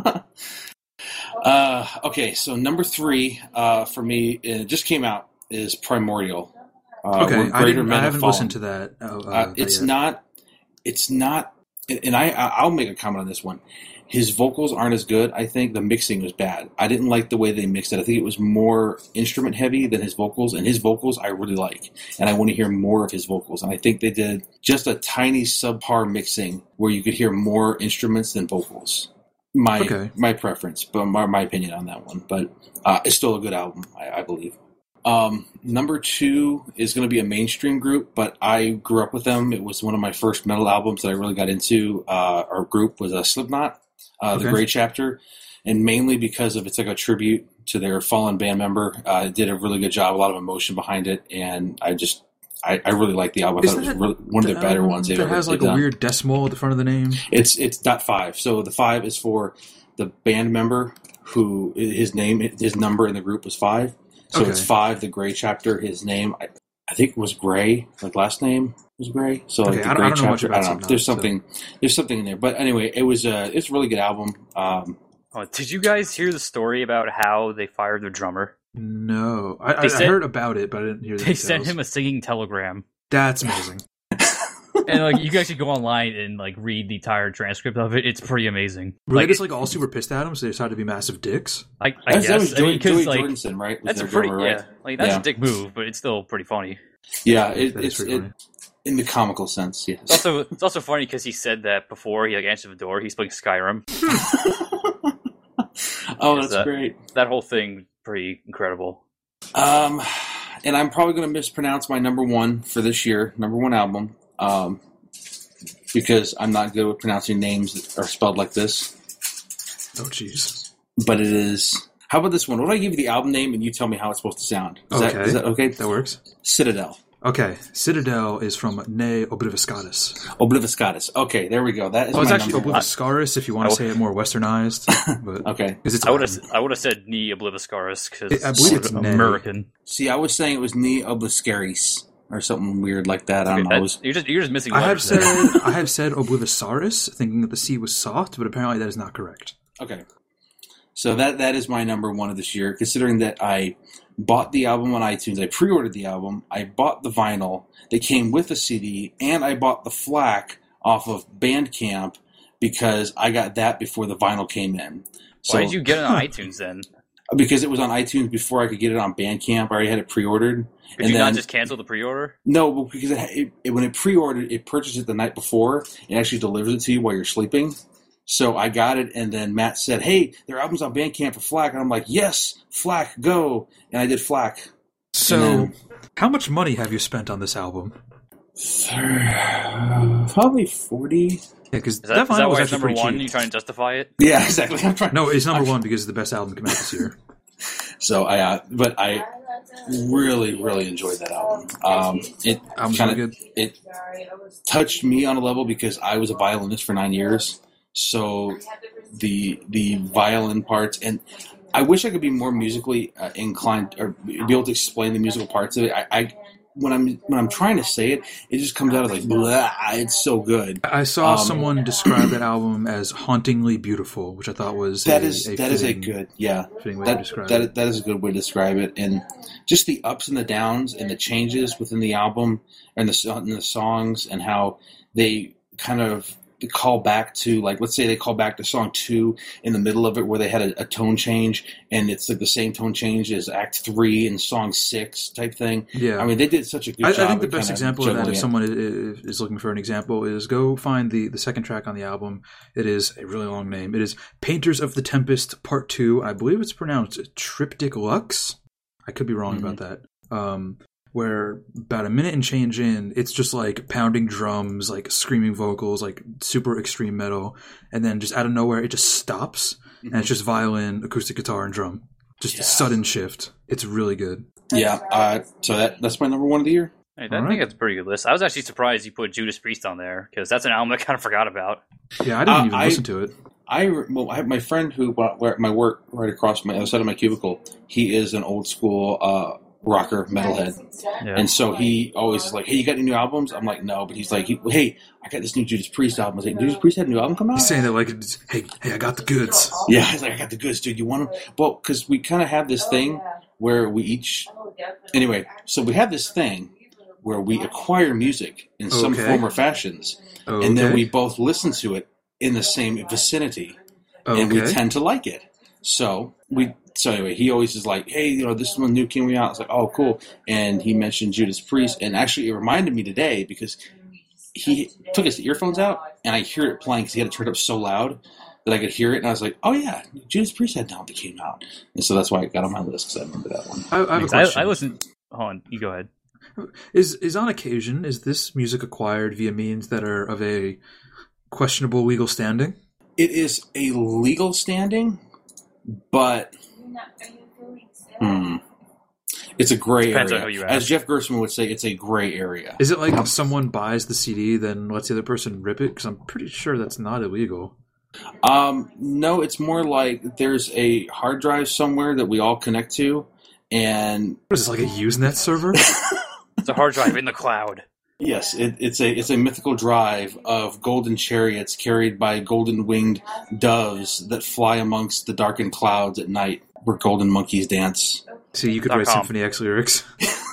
Uh, okay, so number three uh, for me, and it just came out, is Primordial. Uh, Okay, Where I, Greater didn't, Men I Have haven't Fallen. listened to that. Uh, uh, Uh, that it's yet. not. It's not. And and I, I- I'll make a comment on this one. His vocals aren't as good. I think the mixing was bad. I didn't like the way they mixed it. I think it was more instrument heavy than his vocals, and his vocals I really like, and I want to hear more of his vocals. And I think they did just a tiny subpar mixing where you could hear more instruments than vocals. My Okay. my preference, but my, my opinion on that one. But uh, it's still a good album, I, I believe. Um, number two is going to be a mainstream group, but I grew up with them. It was one of my first metal albums that I really got into. Uh, our group was a Slipknot, uh, the Okay. Grey Chapter, and mainly because of it's like a tribute to their fallen band member. Uh, it did a really good job, a lot of emotion behind it, and I just I, I really like the album. I Is thought it was that really, one of their the better album ones they've that ever has like they've a done. weird decimal at the front of the name. It's it's dot five. So the five is for the band member who his name his number in the group was five. So Okay. it's five. The Gray Chapter. His name I, I think was Gray. Like last name was Gray. So like Okay, the I don't- Gray I don't know much Chapter. about I don't know. Slipknot, There's so- something. There's something in there. But anyway, it was a it's a really good album. Um, Oh, did you guys hear the story about how they fired their drummer? No, I, I, They I sent- heard about it, but I didn't hear the They details. sent him a singing telegram. That's amazing. And like you guys should go online and like read the entire transcript of it. It's pretty amazing. Were like, they just like all super pissed at him, so they decided to be massive dicks? I, I that, guess that was I Joey, mean, 'cause, Joey like, Jordanson, right? Was that's a their pretty drummer, yeah, right? like that's Yeah. a dick move, but it's still pretty funny. Yeah, it, That is it's pretty it, funny. in the comical sense. Yes. It's also it's also funny because he said that before he like answered the door. He's playing Skyrim. Oh, that's that- great. That whole thing pretty incredible. Um, and I'm probably going to mispronounce my number one for this year, number one album, um, because I'm not good with pronouncing names that are spelled like this. Oh, jeez. But it is. How about this one? What do I give you the album name and you tell me how it's supposed to sound? Is, that, Okay. is that okay? That works. Citadel. Okay, Citadel is from Ne Obliviscatus. Obliviscatus. Okay, there we go. That is Oh, it's my actually number one. Obliviscaris if you want to say it more westernized. But Okay. because it's I would have Latin. I would have said Ni Obliviscaris because I believe it's Ne. American. See, I was saying it was Ne Obliscaris or something weird like that. I Okay, don't know. It that- was, you're just you're just missing. I have letters said there. I have said Oblivisaris, thinking that the C was soft, but apparently that is not correct. okay. So that that is my number one of this year, considering that I bought the album on iTunes, I pre-ordered the album, I bought the vinyl that came with the C D, and I bought the FLAC off of Bandcamp because I got that before the vinyl came in. So, Why did you get it on iTunes then? Because it was on iTunes before I could get it on Bandcamp. I already had it pre-ordered. Could you not just cancel the pre-order? No, but because it, it, it, when it pre-ordered, it purchased it the night before. It actually delivers it to you while you're sleeping. So I got it, and then Matt said, "Hey, their album's on Bandcamp for FLAC," and I'm like, "Yes, FLAC, go!" And I did FLAC. So, And how much money have you spent on this album? then, probably forty. Yeah, because Is that, is that vinyl was why it's actually number pretty one? cheap. You trying to justify it? Yeah, exactly. I'm trying. No, it's number one because it's the best album to come out this year. So I, uh, but I, really, really enjoyed that album. Um, it Album's kind really of good. it touched me on a level because I was a violinist for nine years. So the the violin parts, and I wish I could be more musically uh, inclined or be able to explain the musical parts of it. I, I when I'm when I'm trying to say it, it just comes out as like blah. It's so good. I saw Um, someone describe that album as hauntingly beautiful, which I thought was That a, is a that is a fitting- good yeah. fitting way to That, describe that, it. that is a good way to describe it, and just the ups and the downs and the changes within the album and the so- and the songs and how they kind of call back to, like, let's say they call back to song two in the middle of it where they had a, a tone change, and it's like the same tone change as Act Three and song six type thing. Yeah. I mean, they did such a good I, job. I think the of best kinda example of that, juggling if it. someone is, is looking for an example, is go find the, the second track on the album. It is a really long name. It is Painters of the Tempest Part two. I believe it's pronounced Triptych Lux. I could be wrong Mhm. about that. Um, where about a minute and change in, it's just like pounding drums, like screaming vocals, like super extreme metal. And then just out of nowhere, it just stops. And it's just violin, acoustic guitar, and drum. Just a Yeah. sudden shift. It's really good. Yeah, uh, so that that's my number one of the year. I, I All think right. that's a pretty good list. I was actually surprised you put Judas Priest on there because that's an album I kind of forgot about. Yeah, I didn't Uh, even I- listen to it. I well, I have my friend who where my work right across my other side of my cubicle. He is an old school uh, rocker metalhead, Yeah. and so he always is like, "Hey, you got any new albums?" I'm like, "No," but he's like, he, "Hey, I got this new Judas Priest album." I was like, "Judas Priest had a new album come out?" He's saying that like, it's, hey, hey, I got the goods. Yeah, he's like, "I got the goods, dude. You want them?" Well, because we kind of have this thing where we each anyway. So we have this thing where we acquire music in some Okay. form or fashions, Okay. and then we both listen to it in the same vicinity. okay. And we tend to like it. So we. So anyway, he always is like, "Hey, you know, this one new came out." It's like, "Oh, cool." And he mentioned Judas Priest, and actually, it reminded me today because he took his earphones out, and I hear it playing because he had it turned up so loud that I could hear it, and I was like, "Oh yeah, Judas Priest had an album that came out," and so that's why I got on my list because I remember that one. I, I have a I, question. I listened. Hold on, you go ahead. Is is on occasion is this music acquired via means that are of a questionable legal standing? It is a legal standing, but hmm, it's a gray Depends on area. who you As ask. Jeff Gerstmann would say, it's a gray area. Is it like if someone buys the C D, then lets the other person rip it? Because I'm pretty sure that's not illegal. Um, no, it's more like there's a hard drive somewhere that we all connect to, and What is this, like a Usenet server? It's a hard drive in the cloud. yes, it, it's a it's a mythical drive of golden chariots carried by golden winged doves that fly amongst the darkened clouds at night, where golden monkeys dance. See, you could Dot write com. Symphony X lyrics.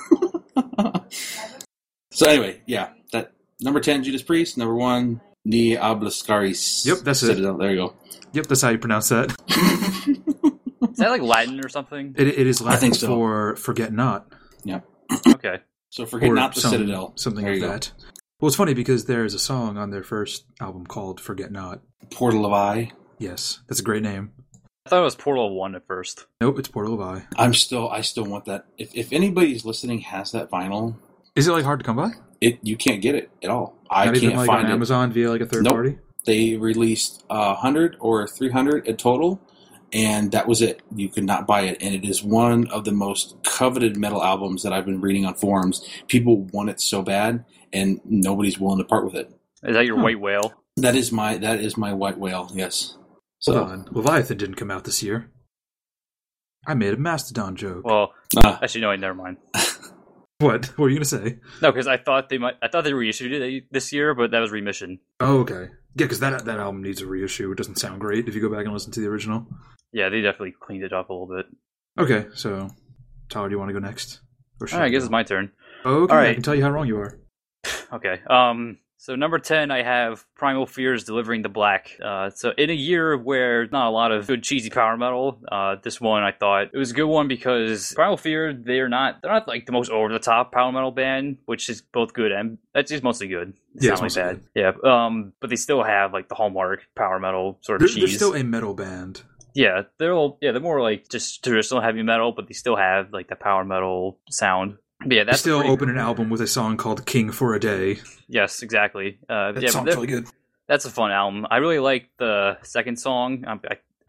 So anyway, yeah, that number ten, Judas Priest. Number one, Ni Obliscaris. Yep, that's it. Citadel. There you go. Yep, that's how you pronounce that. Is that like Latin or something? It, it is Latin think so. for forget not. Okay. So forget or not the some- Citadel. Something There like you go. that. Well, it's funny because there's a song on their first album called Forget Not. Portal of Eye. Yes, that's a great name. I thought it was Portal One at first. Nope, it's Portal of Eye. I'm still, I still want that. If if anybody's listening has that vinyl, Is it like hard to come by? it you can't get it at all. I Not can't even like find on it. Amazon via like a third Nope. party? They released a hundred or three hundred in total, and that was it. You could not buy it, and it is one of the most coveted metal albums that I've been reading on forums. People want it so bad, and nobody's willing to part with it. Is that your Huh. white whale? That is my that is my white whale. Yes. Hold So on. Leviathan didn't come out this year. I made a Mastodon joke. Well, uh, actually, no, never mind. What? What were you going to say? No, because I thought they might. I thought they reissued it this year, but that was remission. Oh, okay. Yeah, because that, that album needs a reissue. It doesn't sound great if you go back and listen to the original. Yeah, they definitely cleaned it up a little bit. Okay, so Tyler, do you want to go next? Or should All right, I guess go? it's my turn. Okay, All I right. can tell you how wrong you are. Okay. Um. So number ten, I have Primal Fear's "Delivering the Black." Uh, so in a year where not a lot of good cheesy power metal, uh, this one I thought it was a good one because Primal Fear they're not they're not like the most over the top power metal band, which is both good and that's just mostly good. It's Yeah, not it's like mostly bad. Yeah. Um. But they still have like the hallmark power metal sort They're, of they're cheese. still a metal band. Yeah, they're all, yeah they're more like just traditional heavy metal, but they still have like the power metal sound. But yeah, They that's still pretty- open an album with a song called King for a Day. Yes, exactly. Uh, That yeah, but song's they're- really good. That's a fun album. I really like the second song. I, I,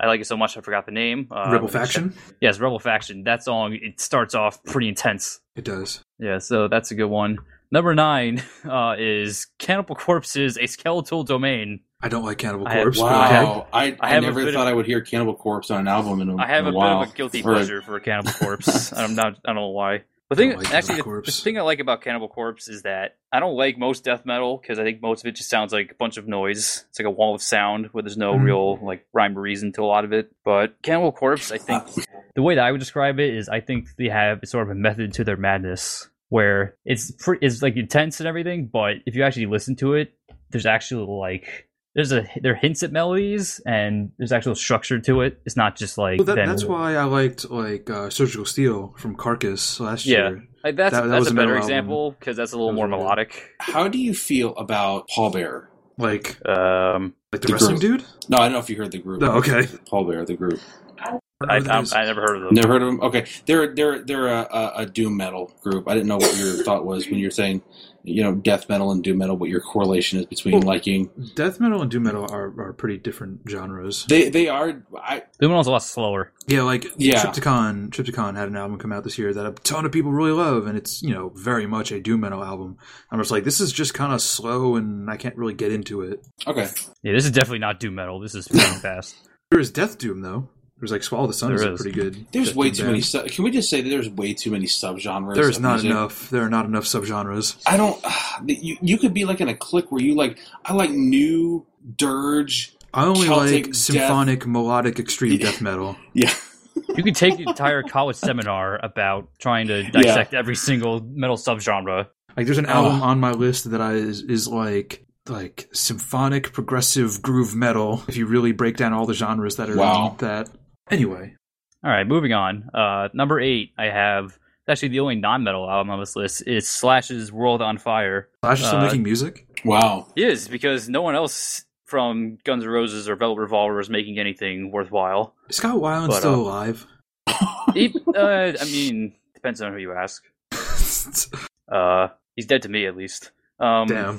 I like it so much I forgot the name. Uh, Rebel Faction? Yes, Rebel Faction. That song, it starts off pretty intense. It does. Yeah, so that's a good one. Number nine uh, is Cannibal Corpse's A Skeletal Domain. I don't like Cannibal I have- Corpse. but Wow, I, I I, have a never bit thought of- I would hear Cannibal Corpse on an album in a, I have in a a while. bit of a guilty Or- pleasure for Cannibal Corpse. I'm not. I don't know why. The I don't thing, like actually, Cannibal the, the Corpse. thing I like about Cannibal Corpse is that I don't like most death metal because I think most of it just sounds like a bunch of noise. It's like a wall of sound where there's no Mhm. real like rhyme or reason to a lot of it. But Cannibal Corpse, I think the way that I would describe it is, I think they have sort of a method to their madness where it's pre- it's like intense and everything, but if you actually listen to it, there's actually like. There's a there are hints at melodies and there's actual structure to it. It's not just like Well, that, them- that's why I liked like uh, Surgical Steel from Carcass last Yeah. year. Like that's That- that that's was a a better metal example because that's a little That was more really- melodic. How do you feel about Paul Bearer? Like Um, like the, The wrestling group. dude. No, I don't know if you heard the group. Oh, okay. Paul Bearer, the group. I, Whatever that I, is. I never heard of them. Never heard of them? Okay. They're they're they're a, a, a doom metal group. I didn't know what your thought was when you're saying, you know, death metal and doom metal, what your correlation is between Well- liking. Death metal and doom metal are, are pretty different genres. They they are I Luminal's a lot slower. Yeah, like Yeah. Triptychon. Triptychon had an album come out this year that a ton of people really love, and it's, you know, very much a doom metal album. I'm just like, this is just kind of slow, and I can't really get into it. okay. Yeah, this is definitely not doom metal. This is pretty fast. There is Death Doom though. There's like Swallow the Sun There is a is. pretty good. There's Death way Doom too band. many sub- can we just say that there's way too many subgenres? There's of not music? enough. There are not enough subgenres. I don't you you could be like in a clique where you like I like new dirge. I only Celtic like symphonic, melodic, extreme Yeah. death metal. Yeah. You could take the entire college seminar about trying to dissect every single metal subgenre. Like, there's an Oh. album on my list that I is, is like like symphonic, progressive groove metal. If you really break down all the genres that are Wow. in that. Anyway, All right, moving on. Uh, number eight, I have actually the only non-metal album on this list is Slash's World on Fire. Slash is still Uh, making music. Wow. It is because no one else from Guns N' Roses or Velvet Revolver is making anything worthwhile. Is Scott Weiland but, still uh, alive? He, uh, I mean, depends on who you ask. Uh, he's dead to me, at least. Um, Damn.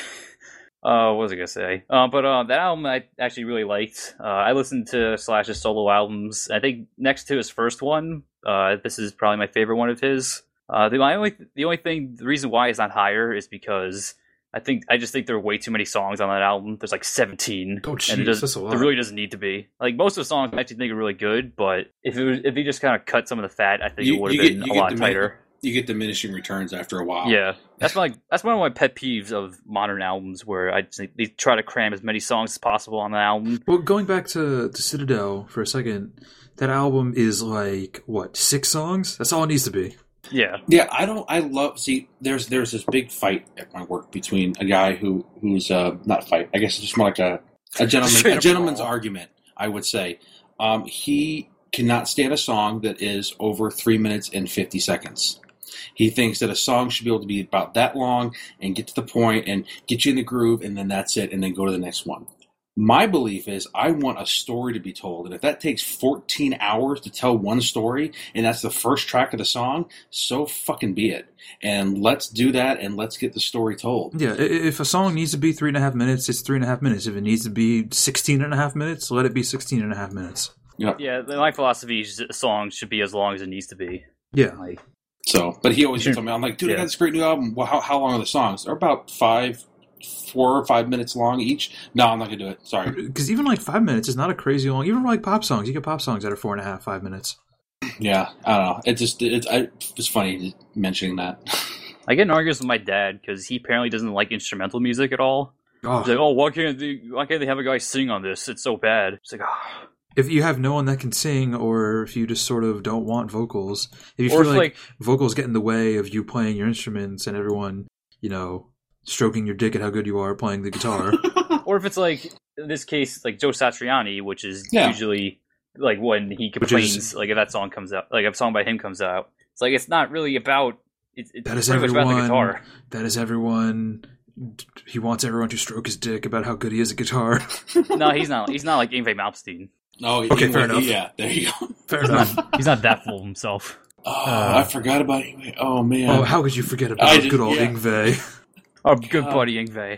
Uh, what was I gonna say? Uh, but uh, that album I actually really liked. Uh, I listened to Slash's solo albums. I think next to his first one, uh, this is probably my favorite one of his. Uh, the my only the only thing the reason why it's not higher is because I think I just think there are way too many songs on that album. There's like seventeen, Oh, and jeez, it, does, that's a lot. there really doesn't need to be. Like most of the songs, I actually think are really good, but if it was, if they just kind of cut some of the fat, I think You- it would you have get- been you a get lot the tighter. You get diminishing returns after a while. Yeah, that's my that's one of my pet peeves of modern albums, where I just, they try to cram as many songs as possible on the album. Well, going back to, to Citadel for a second, that album is like, what, six songs? That's all it needs to be. Yeah, Yeah, I don't. I love. See, there's there's this big fight at my work between a guy who who's uh not fight. I guess it's just more like a a gentleman Straight a up gentleman's brawl. argument. I would say. Um, he cannot stand a song that is over three minutes and fifty seconds. He thinks that a song should be able to be about that long and get to the point and get you in the groove, and then that's it, and then go to the next one. My belief is I want a story to be told, and if that takes fourteen hours to tell one story, and that's the first track of the song, so fucking be it. And let's do that, and let's get the story told. Yeah, i- if a song needs to be three and a half minutes, it's three and a half minutes. If it needs to be sixteen and a half minutes, let it be sixteen and a half minutes. Yeah. yeah. My philosophy is a song should be as long as it needs to be. Yeah. Like, So, but he always Sure. told me, I'm like, dude, I Yeah. got this great new album. Well, how, how long are the songs? They're about five, four or five minutes long each. No, I'm not gonna do it. Sorry. Because even like five minutes is not a crazy long. Even like pop songs, you get pop songs that are four and a half, five minutes. Yeah, I don't know. It just it's I, it's funny mentioning that. I get in arguments with my dad because he apparently doesn't like instrumental music at all. He's like, Oh, "Oh, why can't they? Why can't they have a guy sing on this? It's so bad." It's like, oh. if you have no one that can sing, or if you just sort of don't want vocals, if you Or feel if, like, like- vocals get in the way of you playing your instruments and everyone, you know, stroking your dick at how good you are playing the guitar. or if it's like in this case, like Joe Satriani, which is Yeah. usually like when he Which complains, is- like if that song comes out, like if a song by him comes out, it's like it's not really about. It's, it's That is pretty much about the everyone. guitar. That is everyone. He wants everyone to stroke his dick about how good he is at guitar. No, he's not. He's not like Yngwie Malmsteen. Oh, Okay, he- fair enough. Yeah, there you go. Fair He's enough. not, he's not that full of himself. Oh, Uh, I forgot about it. Oh man. Oh, how could you forget about I just- good old yeah. Yngwie? Our good God. buddy Yngwie.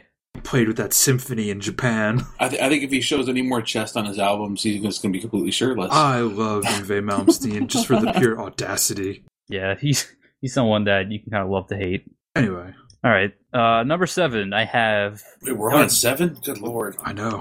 played with that symphony in Japan. I, th- I think if he shows any more chest on his albums, he's just going to be completely shirtless. I love Yngwie Malmsteen just for the pure audacity. Yeah, he's he's someone that you can kind of love to hate. Anyway. All right, uh, number seven, I have... Wait, we're on at seven? Good lord. I know.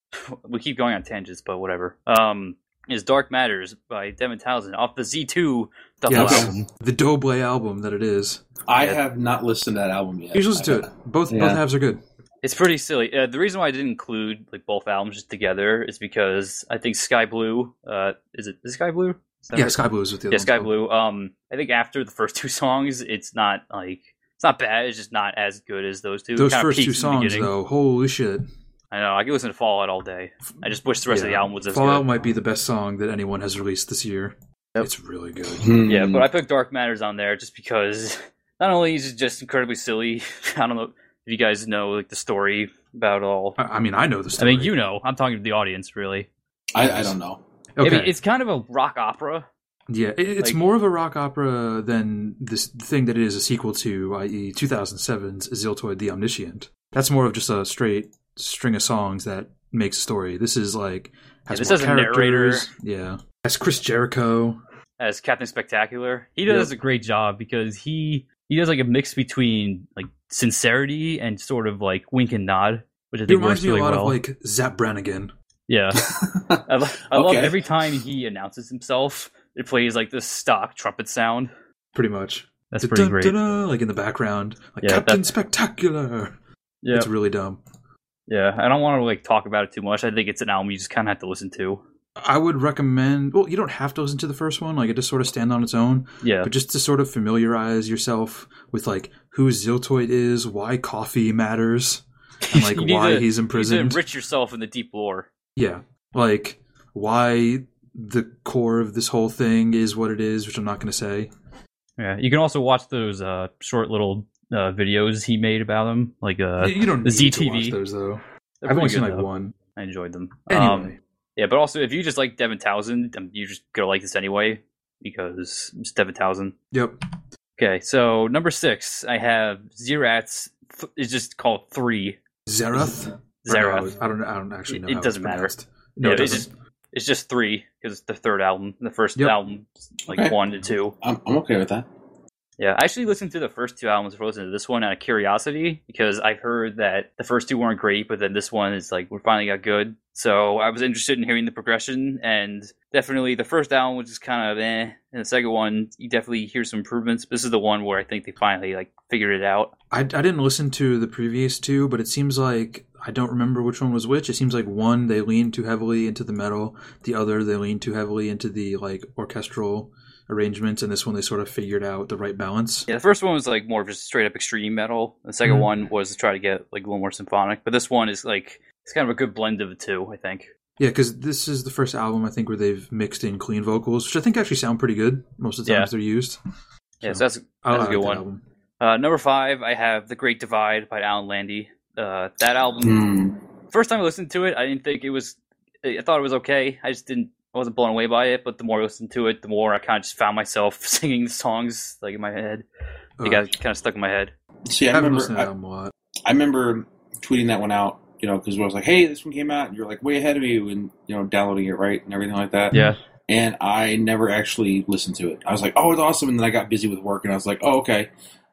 We keep going on tangents, but whatever. Um, is Dark Matters by Devin Townsend off the Z two double Yes, album. the Doble album that it is. I Yeah. have not listened to that album yet. You should listen to I- it. Both Yeah. both halves are good. It's pretty silly. Uh, the reason why I didn't include like both albums just together is because I think Sky Blue, uh, is it is it Sky Blue? Is that Yeah, right? Sky Blue is with the other Yeah, Sky ones. Blue. Um, I think after the first two songs, it's not like it's not bad. It's just not as good as those two. It Those kinda first peaks two in the songs, beginning. though, holy shit. I know. I could listen to Fallout all day. I just wish the rest of the Yeah. album was as Fallout good. might be the best song that anyone has released this year. Yep. It's really good. Hmm. Yeah, but I put Dark Matters on there just because not only is it just incredibly silly. I don't know if you guys know like the story about it all. I, I mean, I know the I story. mean, you know. I'm talking to the audience, really. I, I don't know. Okay. I mean, it's kind of a rock opera. Yeah, it, it's Like- more of a rock opera than this thing that it is a sequel to, that is two thousand seven's Ziltoid the Omniscient. That's more of just a straight string of songs that makes a story. This is like has Yeah, this more has a narrator. characters. Yeah, has Chris Jericho. As Captain Spectacular. He does Yep. a great job because he he does like a mix between like sincerity and sort of like wink and nod, which I He think reminds works me really a lot well. of like Zap Brannigan. Yeah, I, lo- I love Okay. every time he announces himself. It plays like this stock trumpet sound. Pretty much. That's The pretty dun, great. dun, dun, like in the background, like Yeah, Captain that's- Spectacular. Yeah, It's really dumb. yeah. I don't want to like talk about it too much. I think it's an album you just kind of have to listen to. I would recommend. Well, you don't have to listen to the first one. Like it just sort of stand on its own. Yeah, But just to sort of familiarize yourself with like who Ziltoid is, why coffee matters, and like You need why to- he's you need to imprisoned. enrich yourself in the deep lore. Yeah, like why the core of this whole thing is what it is, which I'm not going to say. Yeah, you can also watch those uh, short little uh, videos he made about him, like uh, you don't the need to Z T V. watch those though. they're I've only pretty seen good, like though. one. I enjoyed them. Anyway, Um, yeah, but also if you just like Devin Townsend, um, you're just gonna like this anyway because it's Devin Townsend. yep. Okay, so number six, I have Zerat's. Th- it's just called Three. Zerath. Or no, Zerath. I don't. I don't actually know. It how doesn't it's matter. pronounced. No, Yeah, it it's doesn't. just it's just three because it's the third album. The first Yep. album, like Okay. one and two. I'm, I'm okay with that. Yeah, I actually listened to the first two albums before listening to this one out of curiosity because I've heard that the first two weren't great, but then this one is like we finally got good. So I was interested in hearing the progression, and definitely the first album was just kind of eh, and the second one you definitely hear some improvements. But this is the one where I think they finally like figured it out. I, I didn't listen to the previous two, but it seems like I don't remember which one was which. It seems like one they lean too heavily into the metal, the other they lean too heavily into the like orchestral arrangements, and this one they sort of figured out the right balance. Yeah, the first one was like more of just straight up extreme metal. The second Mhm. one was to try to get like a little more symphonic, but this one is like it's kind of a good blend of the two, I think. Yeah, because this is the first album I think where they've mixed in clean vocals, which I think actually sound pretty good most of the Yeah. times they're used. Yeah, so that's I that's a like good that one. album. Uh, number five, I have The Great Divide by Alan Landy. Uh, that album, Hmm. first time I listened to it, I didn't think it was. I thought it was okay. I just didn't. I wasn't blown away by it. But the more I listened to it, the more I kind of just found myself singing the songs like in my head. They Uh, got kind of stuck in my head. See, I I haven't remember, listened to that I, album a lot. I remember tweeting that one out, you know, because I was like, hey, this one came out, and you're like way ahead of me and, you know, downloading it right and everything like that. Yeah, And I never actually listened to it. I was like, oh, it's awesome. And then I got busy with work, and I was like, oh, okay.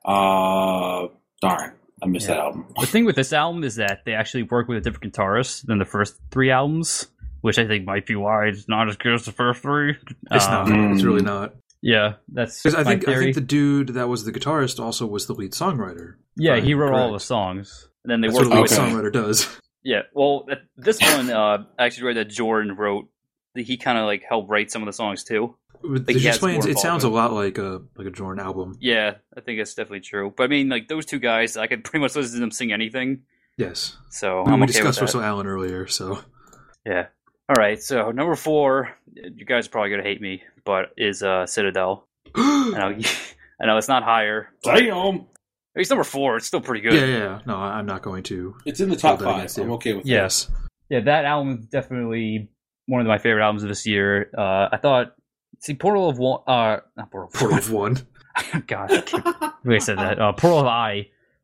Uh, darn. I missed Yeah. that album. the thing with this album is that they actually work with a different guitarist than the first three albums, which I think might be why it's not as good as the first three. It's Um, not. It's Mm. really not. Yeah, that's Because I my think I theory. think the dude that was the guitarist also was the lead songwriter. yeah, if he I'm wrote all correct. the songs, and then they That's what worked a lead with. Okay. songwriter does. Yeah, well, that- this one uh, I actually read that Jordan wrote. That he kind of like helped write some of the songs too. It he just has explains. more It sounds a involvement. lot like a like a Jordan album. Yeah, I think that's definitely true. But I mean, like those two guys, I could pretty much listen to them sing anything. Yes, So we, I'm we okay with discussed that. Russell Allen earlier, so Yeah. All right. So number four, you guys are probably gonna hate me, but is uh, Citadel. I know, I know it's not higher. Damn. It's number four. It's still pretty good. yeah, yeah, yeah. No, I- I'm not going to. It's in the top Hold that five. against I'm you. okay with Yes. Yeah, that album is definitely one of my favorite albums of this year. Uh, I thought, see, Portal of One, uh, not Portal, Portal of One. God, I can't believe I said that. Uh, Portal of Eye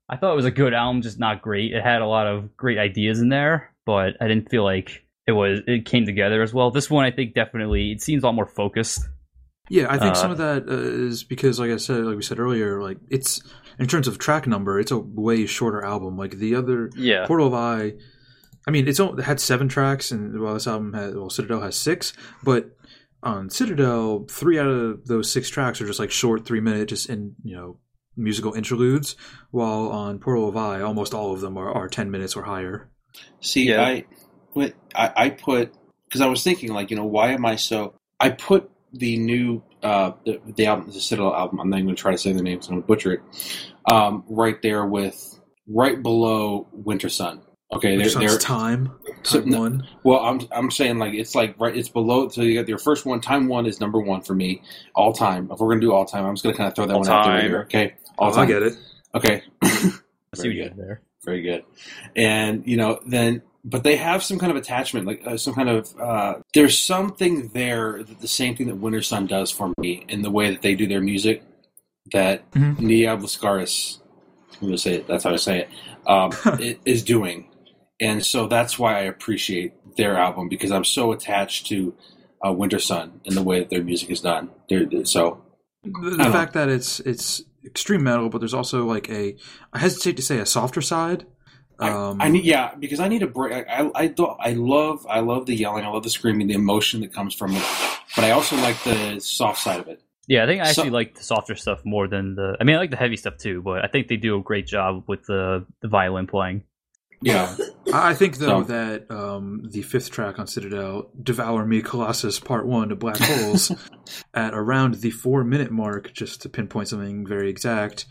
I thought it was a good album, just not great. It had a lot of great ideas in there, but I didn't feel like it was it came together as well. This one, I think, definitely it seems a lot more focused. Yeah, I think Uh, some of that uh, is because, like I said, like we said earlier, like it's in terms of track number, it's a way shorter album. Like the other Yeah. Portal of Eye, I mean, it's only, it had seven tracks, and well, this album had well, Citadel has six, but on Citadel, three out of those six tracks are just like short, three minute, just in you know musical interludes. While on Portal of Eye, almost all of them are, are ten minutes or higher. See, Yeah. I, went- I, I put because I was thinking like, you know, why am I so? I put the new uh, the, the album, the Citadel album. I'm not even going to try to say the name, so I'm going to butcher it. Um, right there with right below Winter Sun. Okay, Which they're, sounds they're time, So, time no- one. well. I'm I'm saying like it's like right. It's below. So you got your first one. Time one is number one for me all time. If we're going to do all time, I'm just going to kind of throw that All one out there. time. Later, okay, all Oh, time. I get it. Okay. I see what Very you good. did there. Very good. And, you know, then, but they have some kind of attachment, like uh, some kind of, uh, there's something there, that the same thing that Winter Sun does for me in the way that they do their music, that Mhm. Nia Lascaris, I'm going to say it, that's how I say it, um, i- is doing. And so that's why I appreciate their album, because I'm so attached to uh, Winter Sun and the way that their music is done. They're, they're- so, The, I the don't fact that it's it's extreme metal, but there's also like a I hesitate to say a softer side. Um, I, I need, yeah, because I need a break. I, I, I, don't, I love, I love the yelling, I love the screaming, the emotion that comes from it. But I also like the soft side of it. Yeah, I think I So- actually like the softer stuff more than the. I mean, I like the heavy stuff too, but I think they do a great job with the the violin playing. Yeah, I I think though So- that um, the fifth track on Citadel, "Devour Me, Colossus" Part One to Black Holes, at around the four minute mark, just to pinpoint something very exact,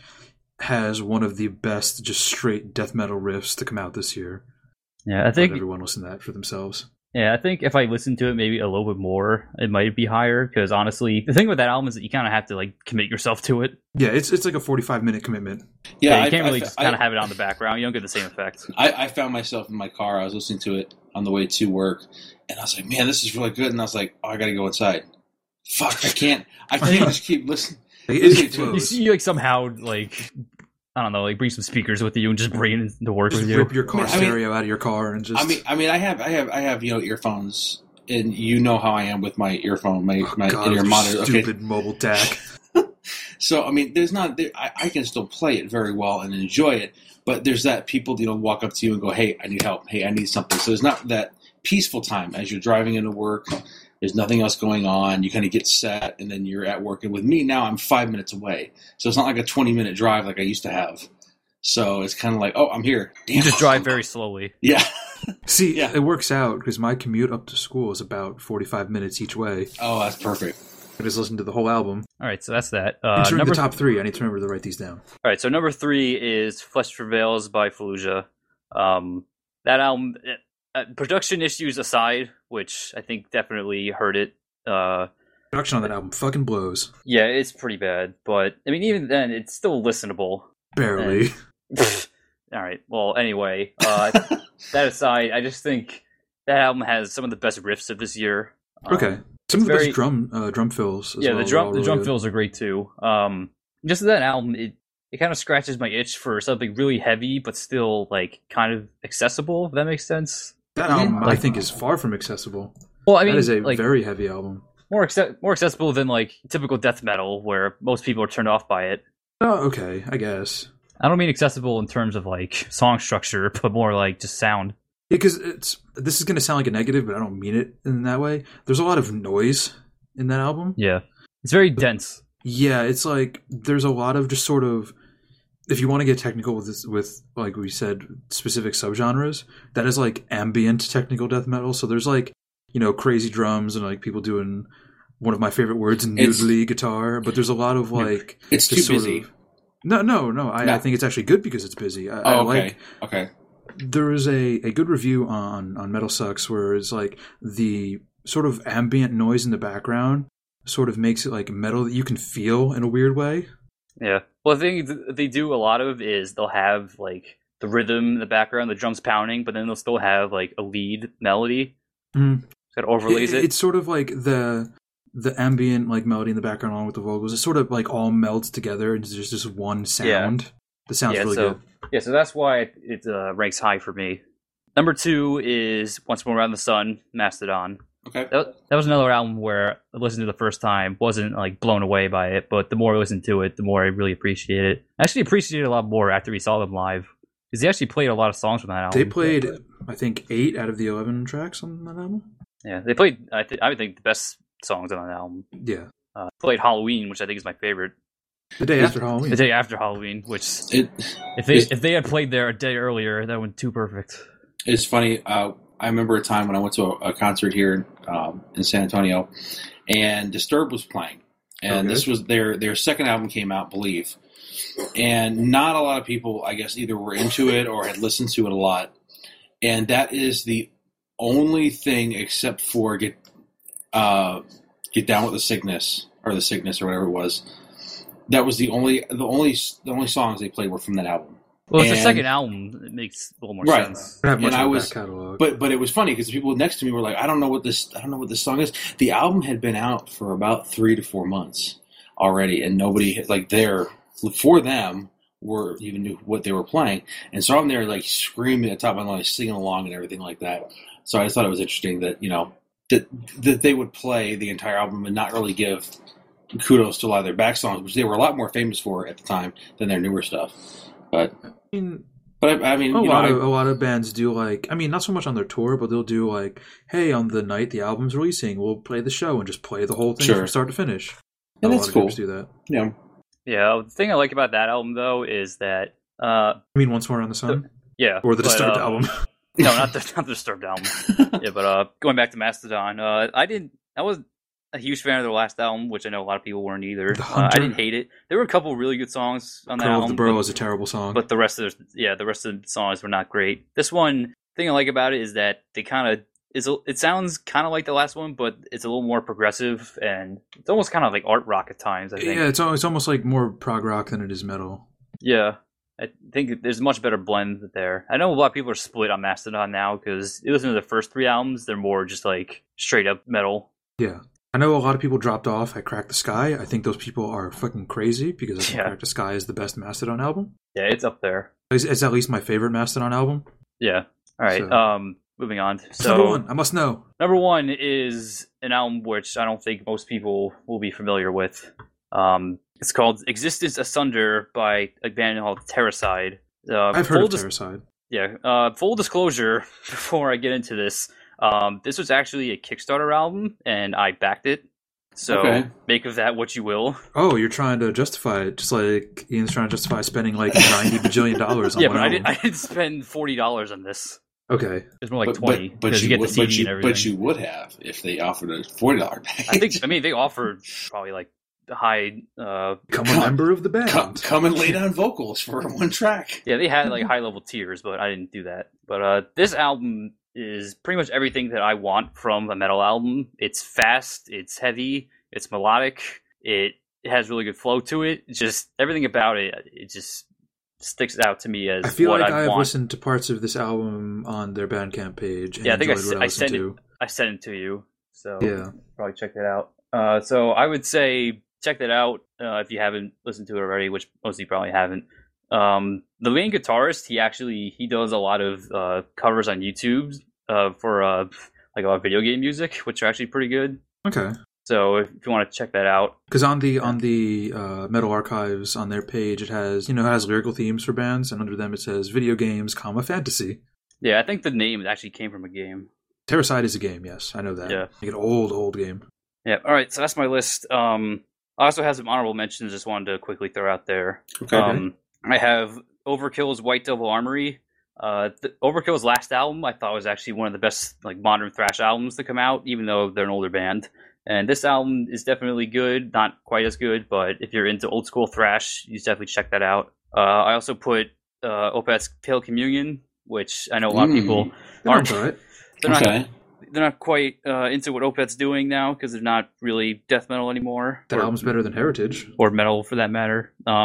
has one of the best just straight death metal riffs to come out this year. Yeah, I Let think. everyone listen to that for themselves. Yeah, I think if I listened to it maybe a little bit more, it might be higher. Because honestly, the thing with that album is that you kind of have to like commit yourself to it. Yeah, it's it's like a forty five minute commitment. yeah. Yeah, you I, can't I- really just I- kind of have it on the background. You don't get the same effect. I, I found myself in my car. I was listening to it on the way to work, and I was like, "Man, this is really good." And I was like, "Oh, I got to go inside." Fuck, I can't. I can't just keep listening. Like, it, Listen it to it. You flows. see, you like somehow like I don't know, like bring some speakers with you and just bring it into work Just with you. rip your car I mean- stereo out of your car and just. I mean, I mean, I have, I have, I have, you know, earphones, and you know how I am with my earphone, my oh, my God, in-ear with your monitor. Okay, stupid mobile D A C. so I mean, there's not, there, I, I can still play it very well and enjoy it, but there's that people, you know, walk up to you and go, "Hey, I need help. Hey, I need something." So there's not that peaceful time as you're driving into work. There's nothing else going on. You kind of get set, and then you're at work. And with me now, I'm five minutes away, so it's not like a twenty minute drive like I used to have. So it's kind of like, oh, I'm here. Damn, You just drive very slowly. yeah. See, Yeah. it works out because my commute up to school is about forty-five minutes each way. Oh, that's perfect. I just listen to the whole album. All right, so that's that. Uh, Entering number the top three, I need to remember to write these down. All right, so number three is Flesh Prevails by Fallujah. Um, that album, uh, production issues aside, which I think definitely hurt it. Uh, Production on that album fucking blows. yeah, it's pretty bad, but I mean, even then, it's still listenable. Barely. All right. Well, anyway, uh, that aside, I just think that album has some of the best riffs of this year. Um, Okay. Some of the very- best drum uh, drum fills. As yeah, well the are drum all the really drum good. fills are great too. Um, just that album, it it kind of scratches my itch for something really heavy, but still like kind of accessible. If that makes sense. That album, I Like- think, is far from accessible. Well, I mean, that is a like very heavy album. more acce- more accessible than like typical death metal, where most people are turned off by it. Oh, okay, I guess. I don't mean accessible in terms of like song structure, but more like just sound. Because it's this is going to sound like a negative, but I don't mean it in that way. There's a lot of noise in that album. Yeah, it's very dense. Yeah, it's like there's a lot of just sort of, if you want to get technical with this, with like we said, specific subgenres, that is like ambient technical death metal. So there's like, you know, crazy drums and like people doing one of my favorite words, It's- noodly guitar. But there's a lot of like It's too just sort busy. of- no, no, no. I, No. I think it's actually good because it's busy. I, I Oh, like okay. Okay. there is a, a good review on, on Metal Sucks where it's like the sort of ambient noise in the background sort of makes it like metal that you can feel in a weird way. Yeah. Well, the thing th- they do a lot of is they'll have like the rhythm in the background, the drums pounding, but then they'll still have like a lead melody Mm. that overlays It- it. It's sort of like the the ambient like melody in the background along with the vocals. It sort of like all melds together into just this one sound. The sound's yeah, really so, good. Yeah, so that's why it, it uh, ranks high for me. Number two is Once More Around the Sun, Mastodon. Okay. That, that was another album where I listened to the first time, wasn't like blown away by it, but the more I listened to it, the more I really appreciate it. I actually appreciated it a lot more after we saw them live, because they actually played a lot of songs from that album. They played, I think, eight out of the eleven tracks on that album. Yeah, they played, I, th- I would think, the best songs on that album. Yeah. Uh, played Halloween, which I think is my favorite. The day Yeah. after Halloween. The day after Halloween, which It, If they It's- if they had played there a day earlier, that would too perfect. it's funny. Uh, I remember a time when I went to a, a concert here um, in San Antonio, and Disturbed was playing, and Okay. this was their their second album came out, Believe, and not a lot of people, I guess, either were into it or had listened to it a lot, and that is the only thing except for get uh, get down with the sickness or the sickness or whatever it was. That was the only the only the only songs they played were from that album. Well, it's the And- second album. It makes a little more Right. sense. I don't have much and I of a was- back catalog. But but it was funny because the people next to me were like, I don't know what this I don't know what this song is. The album had been out for about three to four months already, and nobody had, like there for them were even knew what they were playing. And so I'm there like screaming at the top of my lungs, singing along and everything like that. So I just thought it was interesting that, you know, that that they would play the entire album and not really give kudos to a lot of their back songs, which they were a lot more famous for at the time than their newer stuff. But I mean, but I, I mean, a you know, lot I- of a lot of bands do like. I mean, not so much on their tour, but they'll do like, hey, on the night the album's releasing, we'll play the show and just play the whole thing Sure. from start to finish. And a that's lot of cool. groups do that. you know, Yeah, the thing I like about that album, though, is that, uh, I mean, Once More on the Sun yeah. or the but, Disturbed uh, album. No, not the, not the Disturbed album. Yeah, but uh, going back to Mastodon, uh, I didn't. I was a huge fan of their last album, which I know a lot of people weren't either. The Uh, I Hunter? didn't hate it. There were a couple really good songs on that Pearl of album, the Burrow but, is a terrible song. but the rest of the, yeah, the rest of the songs were not great. This one, thing I like about it is that they kind of is. a- It sounds kind of like the last one, but it's a little more progressive and it's almost kind of like art rock at times. I think. yeah, it's al- it's almost like more prog rock than it is metal. Yeah, I think there's a much better blend there. I know a lot of people are split on Mastodon now because you listen to the first three albums, they're more just like straight up metal. Yeah. I know a lot of people dropped off at Crack the Sky. I think those people are fucking crazy because I think Yeah. Crack the Sky is the best Mastodon album. Yeah, it's up there. It's, it's at least my favorite Mastodon album. Yeah. All right. So- Um, moving on. It's So number one. I must know. number one is an album which I don't think most people will be familiar with. Um, it's called "Existence Asunder" by a band called Terracide. Uh, I've heard full of dis- Terracide. Yeah. Uh, full disclosure, before I get into this, um, this was actually a Kickstarter album, and I backed it. So Okay. make of that what you will. Oh, you're trying to justify it, just like Ian's trying to justify spending like ninety bajillion dollars on Yeah, one but I album. didn't. I didn't spend forty dollars on this. Okay. It's more like but, twenty but, but because you, you, get would, the C D but, you, and everything. but you would have if they offered a forty dollar package. I think. I mean, they offered probably like the high. Uh, Become a member of the band. come, come and lay down vocals for one track. yeah, they had like high level tiers, but I didn't do that. But uh, this album is pretty much everything that I want from a metal album. It's fast. It's heavy. It's melodic. It, it has really good flow to it. It's just everything about it. It just sticks out to me as I feel what like I I have want. listened to parts of this album on their Bandcamp page and Yeah, I think I, enjoyed s- what I, I listened sent it. to. I sent it to you, so Yeah. probably check that out. Uh, so I would say check that out uh, if you haven't listened to it already, which most of you probably haven't. Um, the main guitarist, he actually he does a lot of uh, covers on YouTube uh, for uh, like a lot of video game music, which are actually pretty good. Okay. So if you want to check that out, Because on the on the uh, Metal Archives on their page, it has you know it has lyrical themes for bands, and under them it says video games, comma fantasy. yeah, I think the name actually came from a game. Terracide is a game, yes, I know that. Yeah. Like an old old game. Yeah. All right. So that's my list. Um, I also have some honorable mentions. Just wanted to quickly throw out there. Okay. Um, I have Overkill's White Devil Armory. Uh, the, Overkill's last album I thought was actually one of the best like modern thrash albums to come out, even though they're an older band. And this album is definitely good, not quite as good, but if you're into old school thrash, you should definitely check that out. Uh, I also put uh, Opeth's Pale Communion, which I know a lot of Mm. people They're aren't. all right. They're not. Okay. They're not quite uh, into what Opeth's doing now because they're not really death metal anymore, That or, album's better than Heritage. or metal for that matter. Um,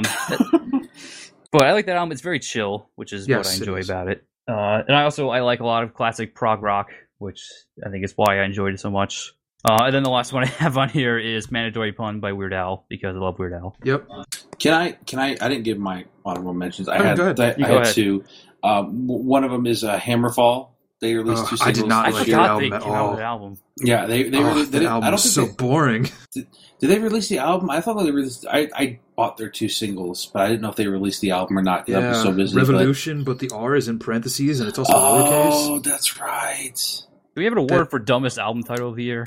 but I like that album. It's very chill, which is Yes, what I it enjoy is. about it. Uh, and I also I like a lot of classic prog rock, which I think is why I enjoyed it so much. Uh, and then the last one I have on here is Mandatory Pun by Weird Al, because I love Weird Al. Yep. Can I? Can I? I didn't give my honorable mentions. I Oh, had. go ahead. I, You I go had ahead. two. Um, w- one of them is uh, Hammerfall. They released Oh, two I singles. did not I this like year. that forgot album they at came out all. with an album. Yeah, they they Oh, released. They that didn't, I album don't was think so they, boring. did they release the album. I thought they released. I, I bought their two singles, but I didn't know if they released the album or not. 'Cause I've been so busy. but- Revolution, but the R is in parentheses and it's also Oh, lowercase. that's right. Do we have an award That- for dumbest album title of the year?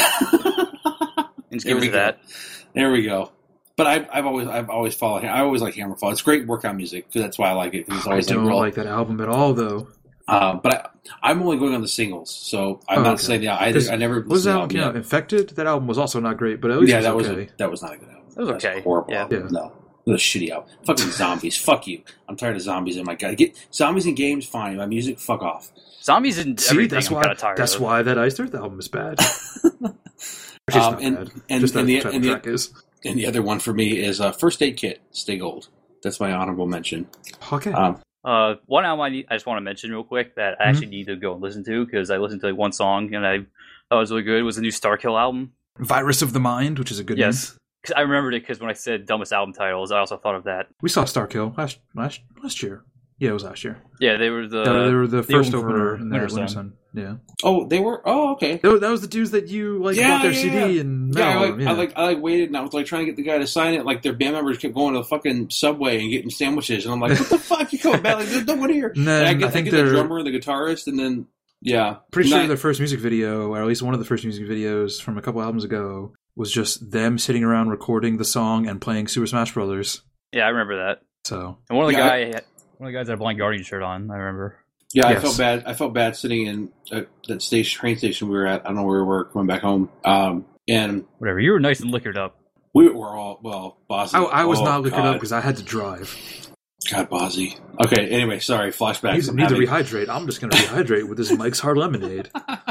Let's There give we it to go. that. There we go. But I've, I've always I've always followed. I always like Hammerfall. It's great workout music, because that's why I like it. 'Cause it's I always don't like, real, like that album at all, though. Uh, but I, I'm only going on the singles, so I'm Oh, not okay. saying that. I, 'Cause I never What was listened that to album the came out? album yet. Infected? That album was also not great, but at least Yeah, it that was was okay. a, that was not a good album. That was That's a okay. horrible Yeah. album. Yeah. No, it was a shitty album. Fucking zombies. Fuck you. I'm tired of zombies. Oh my god, get zombies in games. Fine. My music. Fuck off. Zombies and See, everything. that's I'm why. kind of tired That's of. why that Iced Earth album is bad. Which is Um, not and- bad. and- Just that and the- title and the- track is. And the other one for me is uh, First Aid Kit. Stay Gold. That's my honorable mention. Okay. Um, Uh, one album I, need, I just want to mention real quick that I actually need to go and listen to, because I listened to like one song and I thought it was really good. It was the new Starkill album. Virus of the Mind, which is a good Yes. name. Cause I remembered it because when I said dumbest album titles, I also thought of that. We saw Starkill last last last year. Yeah, it was last year. Yeah, they were the. Yeah, they were the first open for opener in the Winter Winter Sun. Sun. Yeah. oh, they were. Oh, okay. That was, that was the dudes that you like Yeah, bought their yeah, C D yeah. and Yeah, I mailed like, them, yeah. I like I like waited, and I was like trying to get the guy to sign it. Like their band members kept going to the fucking Subway and getting sandwiches, and I'm like, "What the fuck? You coming back? Like, there's no one here." And then And I get, I think I get the they're drummer and the guitarist, and then yeah, pretty And sure I- their first music video, or at least one of the first music videos from a couple albums ago, was just them sitting around recording the song and playing Super Smash Brothers. Yeah, I remember that. So And one of the Yeah, guy. One of the guys had a Blind Guardian shirt on, I remember. yeah. Yes. I felt bad. I felt bad sitting in uh, that station, train station we were at. I don't know where we were coming back home, um, and Whatever. You were nice and liquored up. we were all well, Bossy. I, I was oh, not looking God. up because I had to drive. God, Bossy. Okay. Anyway, sorry. Flashbacks. Need, I'm need to having- rehydrate. I'm just going to rehydrate with this Mike's Hard Lemonade.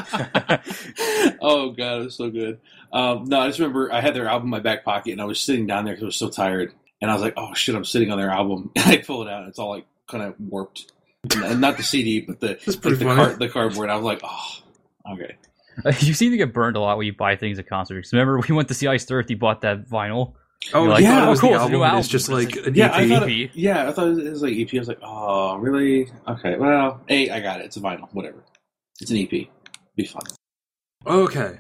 Oh god, it was so good. Um, no, I just remember I had their album in my back pocket, and I was sitting down there because I was so tired, and I was like, "Oh shit, I'm sitting on their album." And I pull it out, and it's all like kind of warped, and not the C D, but the That's pretty like, the, funny. card, the cardboard. I was like, "Oh, okay." You seem to get burned a lot when you buy things at concerts. Remember we went to see Iced Earth, you bought that vinyl. Oh, You're like, yeah, oh, it was cool, the it's a new album. It's album. just like an Yeah, E P. I thought. E It, yeah, I thought it was like E P. I was like, "Oh, really? Okay, well, hey, I got it. It's a vinyl. Whatever. It's an E P. Be fun." Okay.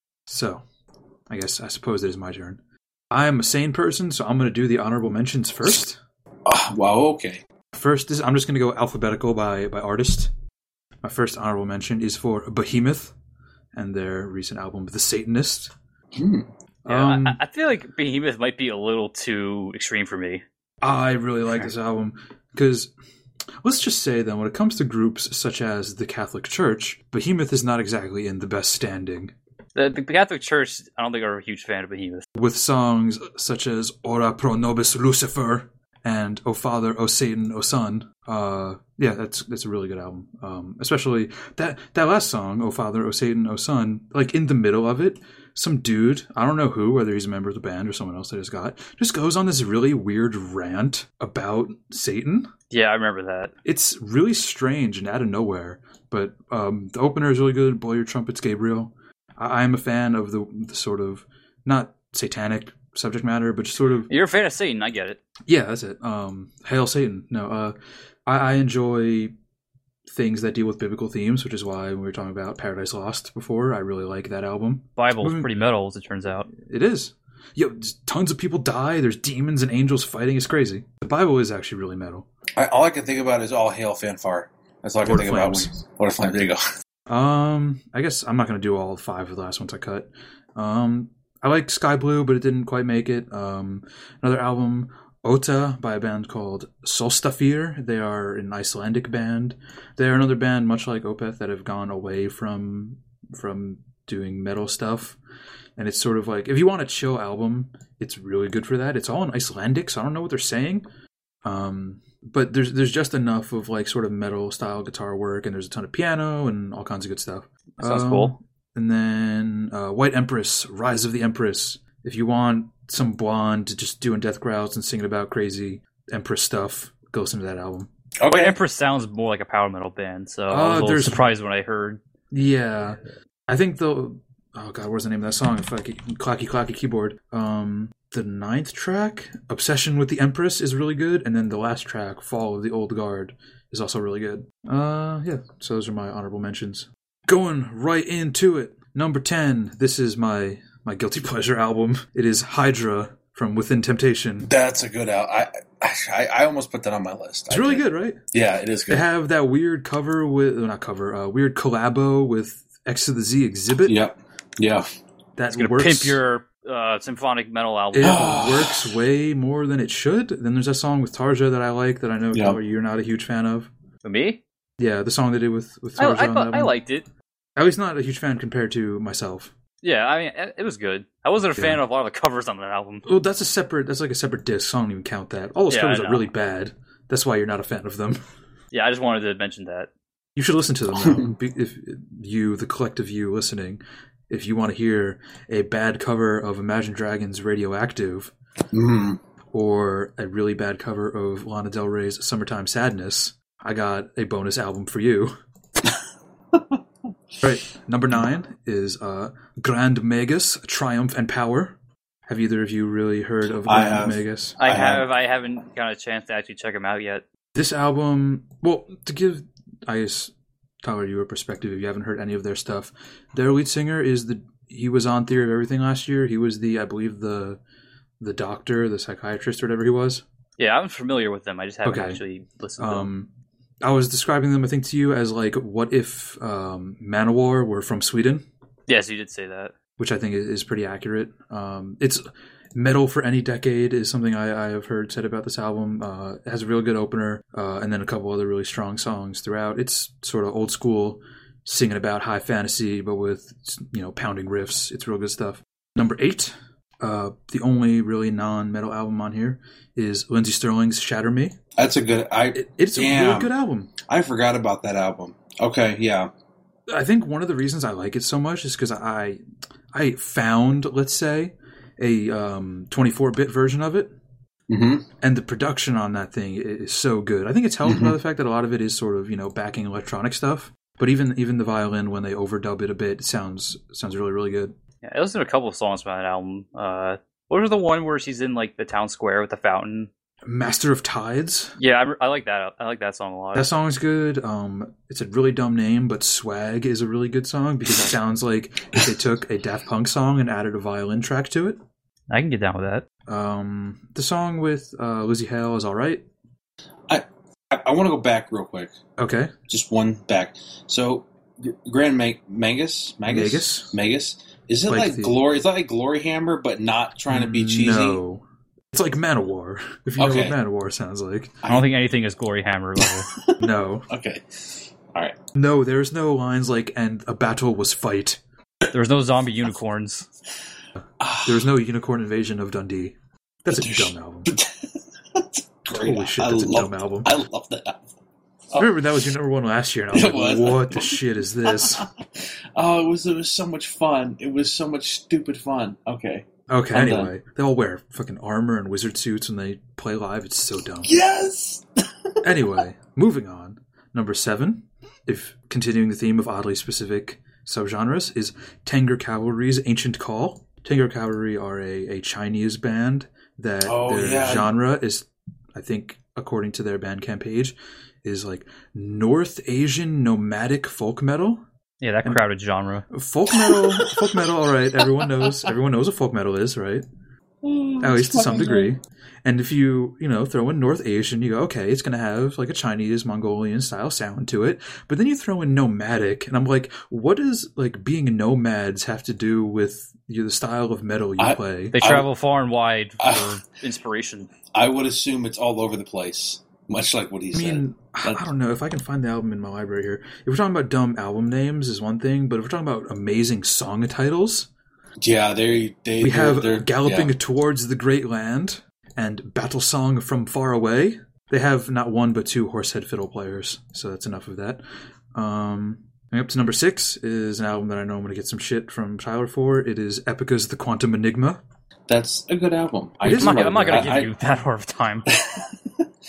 So, I guess I suppose it is my turn. I'm a sane person, so I'm going to do the honorable mentions first. Oh, wow. Okay. First, is I'm just going to go alphabetical by, by artist. My first honorable mention is for Behemoth and their recent album, The Satanist. Hmm. Yeah, Um, I, I feel like Behemoth might be a little too extreme for me. I really like this album because let's just say then when it comes to groups such as the Catholic Church, Behemoth is not exactly in the best standing. The, the Catholic Church, I don't think are a huge fan of Behemoth. With songs such as Ora pro nobis Lucifer and O Father, O Satan, O Son. Uh, yeah, that's that's a really good album. Um, especially that that last song, O Father, O Satan, O Son. Like in the middle of it, some dude, I don't know who, whether he's a member of the band or someone else that has got, just goes on this really weird rant about Satan. Yeah, I remember that. It's really strange and out of nowhere. But um, the opener is really good. Blow Your Trumpets, Gabriel. I am a fan of the, the sort of, not satanic subject matter, but just sort of, You're a fan of Satan, I get it. yeah, that's it. Um, Hail Satan. No, uh, I, I enjoy things that deal with biblical themes, which is why when we were talking about Paradise Lost before, I really like that album. Bible's Moving- pretty metal, as it turns out. It is. Yo, tons of people die. There's demons and angels fighting. It's crazy. The Bible is actually really metal. I, all I can think about is All Hail Fanfare. That's all I can Lord think of about. Flames. When, Lord of Flames. There you go. Um, I guess I'm not going to do all five of the last ones I cut. Um, I liked Sky Blue, but it didn't quite make it. Um, another album, Ota, by a band called Solstafir. They are an Icelandic band. They are another band, much like Opeth, that have gone away from from doing metal stuff. And it's sort of like, if you want a chill album, it's really good for that. It's all in Icelandic, so I don't know what they're saying. Um, but there's there's just enough of like sort of metal style guitar work, and there's a ton of piano and all kinds of good stuff. That sounds Um, cool. And then uh, White Empress, Rise of the Empress. If you want some blonde just doing death growls and singing about crazy Empress stuff, go listen to that album. Wait, Empress sounds more like a power metal band, so I was Uh, a little there's- surprised when I heard. Yeah, I think the oh god, what's the name of that song? Clacky, clacky, clacky keyboard. Um, the ninth track, Obsession with the Empress, is really good, and then the last track, Fall of the Old Guard, is also really good. Uh, yeah, so those are my honorable mentions. Going right into it. Number ten, this is my, my guilty pleasure album. It is Hydra from Within Temptation. That's a good album. I, I I almost put that on my list. It's I really did. good, right? Yeah, it is good. They have that weird cover with, well, not cover, uh, weird collabo with X to the Z Exhibit. Yep. Yeah. That It's gonna works. pimp your uh, symphonic metal album. It works way more than it should. Then there's that song with Tarja that I like that I know Yeah. Tyler, you're not a huge fan of. For me, Yeah, the song they did with, with I, Tarja I on thought that I one. liked it. At least not a huge fan compared to myself. Yeah, I mean, it it was good. I wasn't a fan Yeah. of a lot of the covers on that album. Well, that's a separate, that's like a separate disc, so I don't even count that. All those Yeah, covers I are know. really bad. That's why you're not a fan of them. Yeah, I just wanted to mention that. You should listen to them now. Be- if you, the collective you listening, if you want to hear a bad cover of Imagine Dragons' Radioactive, Mm. or a really bad cover of Lana Del Rey's Summertime Sadness, I got a bonus album for you. Right, number nine is uh, Grand Magus, Triumph and Power. Have either of you really heard of I Grand have. Magus? I, I have- have, I haven't got a chance to actually check them out yet. This album, well, to give, I guess, Tyler, you a perspective if you haven't heard any of their stuff, their lead singer is the, he was on Theory of Everything last year. He was the, I believe, the the doctor, the psychiatrist, or whatever he was. Yeah, I'm familiar with them. I just haven't Okay. actually listened to them. Um, I was describing them, I think, to you as like, what if um, Manowar were from Sweden, Yes, you did say that. which I think is, is pretty accurate. Um, it's metal for any decade is something I, I have heard said about this album. Uh, it has a real good opener, uh, and then a couple other really strong songs throughout. It's sort of old school, singing about high fantasy, but with, you know, pounding riffs. It's real good stuff. Number eight, uh, the only really non-metal album on here is Lindsey Sterling's Shatter Me. That's a good. I It, it's a Damn. really good album. I forgot about that album. Okay, yeah. I think one of the reasons I like it so much is because I I found, let's say, a um, twenty-four bit version of it, Mm-hmm. and the production on that thing is so good. I think it's helped Mhm. by the fact that a lot of it is sort of, you know, backing electronic stuff. But even even the violin, when they overdub it a bit, it sounds sounds really really good. Yeah, I listened to a couple of songs from that album. Uh, what was the one where she's in like the town square with the fountain? Master of Tides. Yeah, I, I like that. I like that song a lot. That song's good. Um, it's a really dumb name, but Swag is a really good song because it sounds like if they took a Daft Punk song and added a violin track to it. I can get down with that. Um, the song with uh, Lizzie Hale is all right. I, I want to go back real quick. Okay. Just one back. So, G- Grand Mag- Magus? Magus? Magus? Magus? Is it Like like, the- Glory? Is that like Glory Hammer, but not trying to be cheesy? No. It's like Manowar, if you Okay. know what Manowar sounds like. I don't think anything is Glory Hammer level. No. Okay. All right. No, there's no lines like, and a battle was fight. There was no zombie unicorns. There was no unicorn invasion of Dundee. That's a There's- dumb album. Great. Holy shit, I that's a love, dumb album. I love that album. I remember that was your number one last year, and I was It like, was. what the shit is this? Oh, it was it was so much fun. It was so much stupid fun. Okay. Okay, I'm anyway. They all wear fucking armor and wizard suits when they play live. It's so dumb. Yes. Anyway, moving on. Number seven, if continuing the theme of oddly specific subgenres, is Tanger Cavalry's Ancient Call. Tanger Cavalry are a, a Chinese band that Oh, their yeah. genre is, I think, according to their Bandcamp page, is like North Asian nomadic folk metal. Yeah, that crowded genre. Folk metal, folk metal, all right. Everyone knows, everyone knows what folk metal is, right? At least to some degree. And if you, you know, throw in North Asian, you go, okay, it's going to have like a Chinese, Mongolian style sound to it. But then you throw in nomadic, and I'm like, what does like being nomads have to do with you, the style of metal you I- play? They I- travel far and wide for I- Inspiration. I would assume it's all over the place, much like what he I mean, said. I don't know if I can find the album in my library here. If we're talking about dumb album names is one thing, but if we're talking about amazing song titles, Yeah, they they we they're- have they're- Galloping yeah. Towards the Great Land and Battle Song from Far Away. They have not one but two Horsehead Fiddle players, so that's enough of that. Um, and up to number six is an album that I know I'm going to get some shit from Tyler for. It is Epica's The Quantum Enigma. That's a good album. I It is do I'm not, like I'm not going that. to give I- you that hard of time.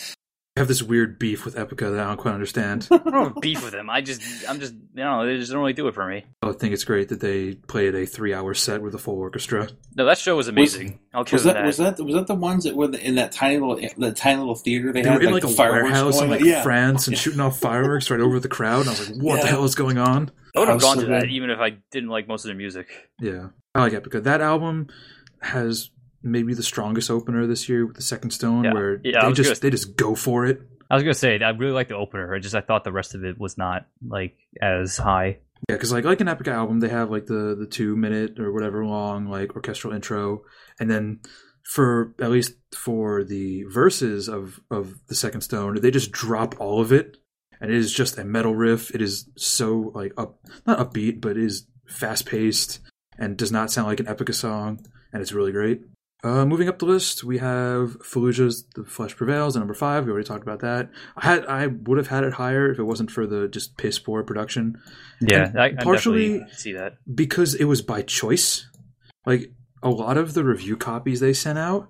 I have this weird beef with Epica that I don't quite understand. I don't have beef with them. I just, I'm just, you know, they just don't really do it for me. I think it's great that they played a three-hour set with a full orchestra. No, that show was amazing. Was, I'll give was them that, that. was that was that the ones that were in that tiny little that tiny little theater they, They had were in like, like, the a fireworks warehouse in going like on? Yeah. France and shooting off fireworks right over the crowd. And I was like, what Yeah. the hell is going on? I would That have was gone so to that good. even if I didn't like most of their music. Yeah, I like Epica. That album has maybe the strongest opener this year with the Second Stone, Yeah. where Yeah, I they was just gonna- they just go for it. I was gonna say I really like the opener. I just I thought the rest of it was not like as high. Yeah, because like like an Epica album, they have like the the two minute or whatever long like orchestral intro, and then for at least for the verses of of the Second Stone, they just drop all of it, and it is just a metal riff. It is so like up not upbeat, but it is fast paced and does not sound like an Epica song, and it's really great. Uh, moving up the list, we have Fallujah's "The Flesh Prevails" at number five. We already talked about that. I had I would have had it higher if it wasn't for the just piss poor production. Yeah, And I, I partially definitely see that. because it was by choice. Like a lot of the review copies they sent out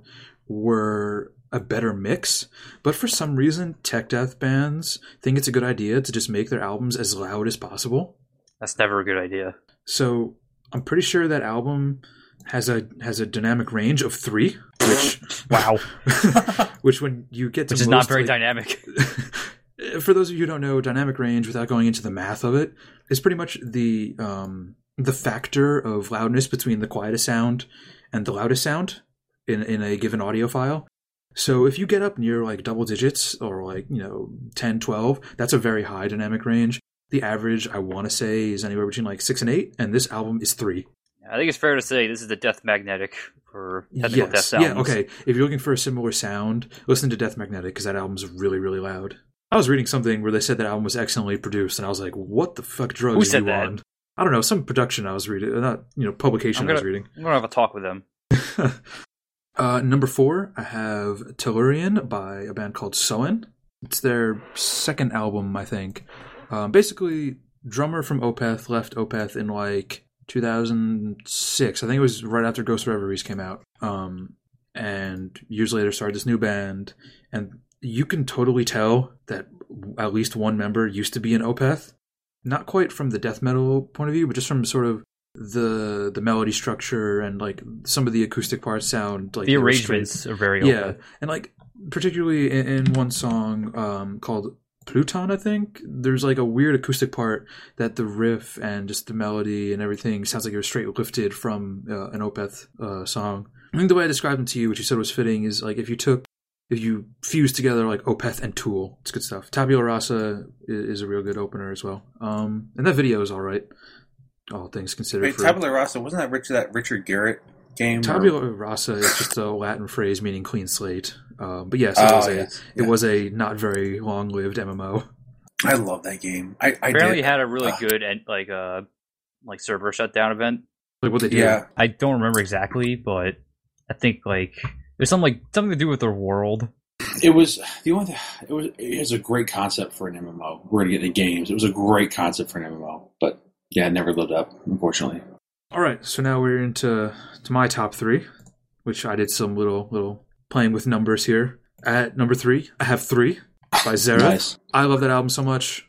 were a better mix, but for some reason, tech death bands think it's a good idea to just make their albums as loud as possible. That's never a good idea. So I'm pretty sure that album has a has a dynamic range of three, which Wow, which when you get to which is most, not very like- dynamic. for those of you who don't know, dynamic range, without going into the math of it, is pretty much the um, the factor of loudness between the quietest sound and the loudest sound in in a given audio file. So if you get up near like double digits or like, you know, ten, twelve, that's a very high dynamic range. The average, I want to say, is anywhere between like six and eight, and this album is three. I think it's fair to say this is the Death Magnetic for technical death Yes, sounds. yeah, okay. If you're looking for a similar sound, listen to Death Magnetic because that album's really, really loud. I was reading something where they said that album was excellently produced, and I was like, "What the fuck drugs Who are said you that? on?" I don't know, some production I was reading, not you know publication I'm I was gonna- reading. I'm gonna have a talk with them. uh, number four, I have Tellurian by a band called Soen. It's their second album, I think. Um, basically, drummer from Opeth left Opeth in like two thousand six. I think it was right after Ghost Reveries came out. Um, and years later started this new band. And you can totally tell that at least one member used to be in Opeth. Not quite from the death metal point of view, but just from sort of the the melody structure and like some of the acoustic parts sound like The they were straight- arrangements are very yeah, open. and like particularly in, in one song um, called Pluton, I think there's like a weird acoustic part that the riff and just the melody and everything sounds like it was straight lifted from uh, an Opeth uh, song. I think the way I described them to you, which you said was fitting, is like if you took if you fuse together like Opeth and Tool, it's good stuff. Tabula Rasa is, is a real good opener as well, um, and that video is all right, all things considered. Wait, for- Tabula Rasa, wasn't that Richard, that Richard Garrett game? or- Tabula Rasa is just a Latin phrase meaning clean slate. Um, but yes, it Oh, was a yes. it Yeah. was a not very long lived M M O. I love that game. I, I Apparently, did. had a really Ah. good and like uh like server shutdown event. Like what they did. Yeah. I don't remember exactly, but I think like there's some like something to do with their world. It was the only thing. It was it was a great concept for an M M O. We're gonna get into games. It was a great concept for an M M O, but yeah, it never lived up, unfortunately. All right, so now we're into to my top three, which I did some little little playing with numbers here. At number three, I have Three by Zareth. Nice. I love that album so much.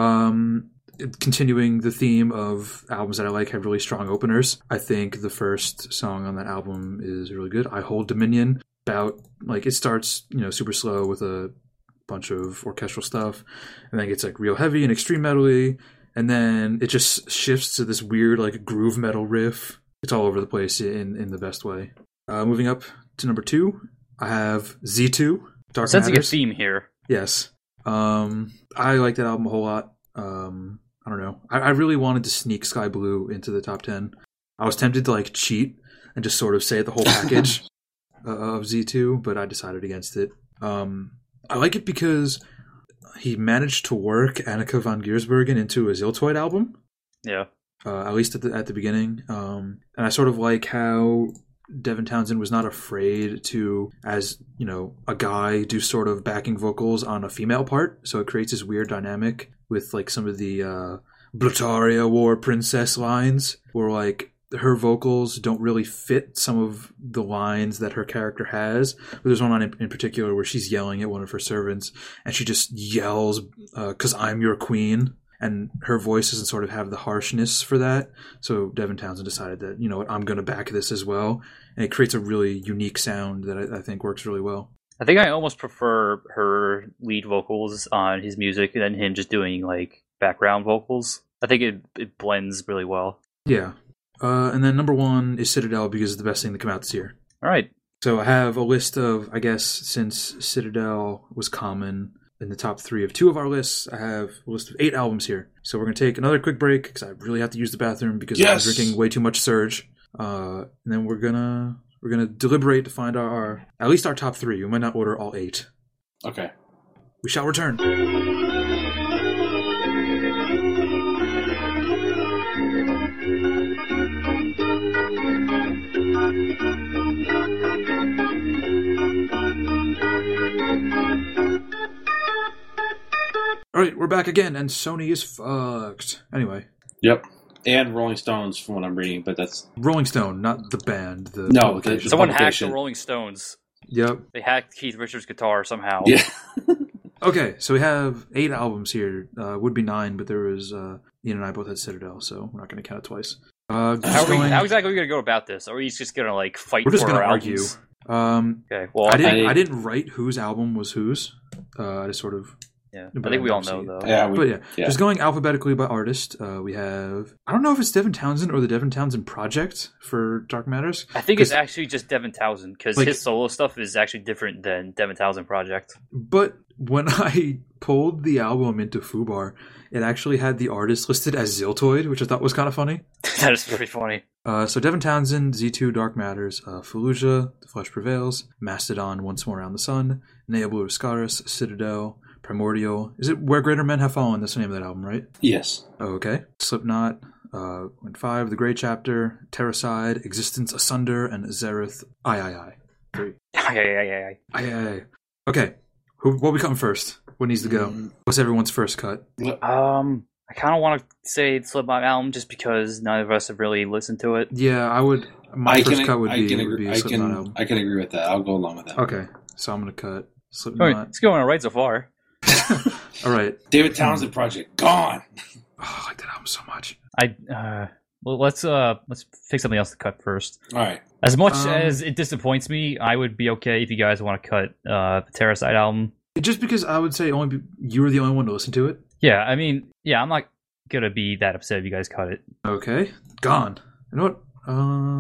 Um, it- continuing the theme of albums that I like have really strong openers. I think the first song on that album is really good. I Hold Dominion. About like it starts, you know, super slow with a bunch of orchestral stuff, and then it gets like real heavy and extreme metal-y, and then it just shifts to this weird like groove metal riff. It's all over the place in in the best way. Uh, moving up to number two, I have Z two. Dark Sensing a Matters. theme here. Yes. Um, I like that album a whole lot. Um, I don't know. I, I really wanted to sneak Sky Blue into the top ten. I was tempted to like cheat and just sort of say the whole package uh, of Z two, but I decided against it. Um, I like it because he managed to work Annika von Giersbergen into a Ziltoid album, Yeah. uh, at least at the at the beginning. Um, and I sort of like how Devin Townsend was not afraid to, as you know, a guy do sort of backing vocals on a female part. So it creates this weird dynamic with like some of the uh, Blutaria War Princess lines, where like her vocals don't really fit some of the lines that her character has. But there's one line in, in particular where she's yelling at one of her servants, and she just yells, "Cause I'm your queen." And her voice doesn't sort of have the harshness for that. So Devin Townsend decided that, you know what, I'm going to back this as well. And it creates a really unique sound that I, I think works really well. I think I almost prefer her lead vocals on his music than him just doing like background vocals. I think it it blends really well. Yeah. Uh, and then number one is Citadel because it's the best thing to come out this year. All right. So I have a list of, I guess, since Citadel was common in the top three of two of our lists, I have a list of eight albums here. So we're going to take another quick break because I really have to use the bathroom because Yes. I'm drinking way too much Surge. Uh, and then we're gonna we're gonna deliberate to find our, our at least our top three. We might not order all eight. Okay. We shall return. All right, we're back again, and Sony is fucked. Anyway, Yep. And Rolling Stones, from what I'm reading, but that's Rolling Stone, not the band. The No, publication. the- Someone hacked publication. the Rolling Stones. Yep. They hacked Keith Richards' guitar somehow. yeah. Okay, so we have eight albums here. Uh, would be nine, but there was uh, Ian and I both had Citadel, so we're not going to count it twice. Uh, How, just are we, going- how exactly are we going to go about this? Are we just going to like fight We're just for going to our argue. albums? Um, Okay. Well, I didn't. I- I didn't write whose album was whose. Uh, I just sort of. yeah. but I think we all I've know seen though. Yeah, we, But yeah, yeah. just going alphabetically by artist. Uh, we have. I don't know if it's Devin Townsend or the Devin Townsend Project for Dark Matters. I think it's 'Cause- actually just Devin Townsend because Like- his solo stuff is actually different than Devin Townsend Project. But when I pulled the album into Fubar, it actually had the artist listed as Ziltoid, which I thought was kind of funny. That is pretty funny. Uh, so Devin Townsend, Z two, Dark Matters, uh, Fallujah, The Flesh Prevails, Mastodon, Once More Around the Sun, Nea Scaris, Citadel, Primordial. Is it Where Greater Men Have Fallen? That's the name of that album, right? Yes. Oh, okay. Slipknot, uh, five, The Grey Chapter, Terracide, Existence Asunder, and Zareth, I, I, I. Three. Yeah, yeah, yeah, yeah. I, I, I. Okay. Who, what we cutting first? What needs to go? Mm, What's everyone's first cut? Um, I kind of want to say Slipknot album just because none of us have really listened to it. Yeah, I would. My I first can, cut would I be, can would agree. be a I Slipknot can. album. I can agree with that. I'll go along with that. Okay, so I'm gonna cut All Slipknot. right, it's going all right so far. All right. David Townsend Project gone. Oh, I like that album so much. I uh, well, let's uh, let's pick something else to cut first. All right. As much Um, as it disappoints me, I would be okay if you guys want to cut uh, the Terracide album. Just because I would say only be, you were the only one to listen to it. Yeah, I mean, yeah, I'm not gonna be that upset if you guys cut it. Okay, gone. You know what? Uh,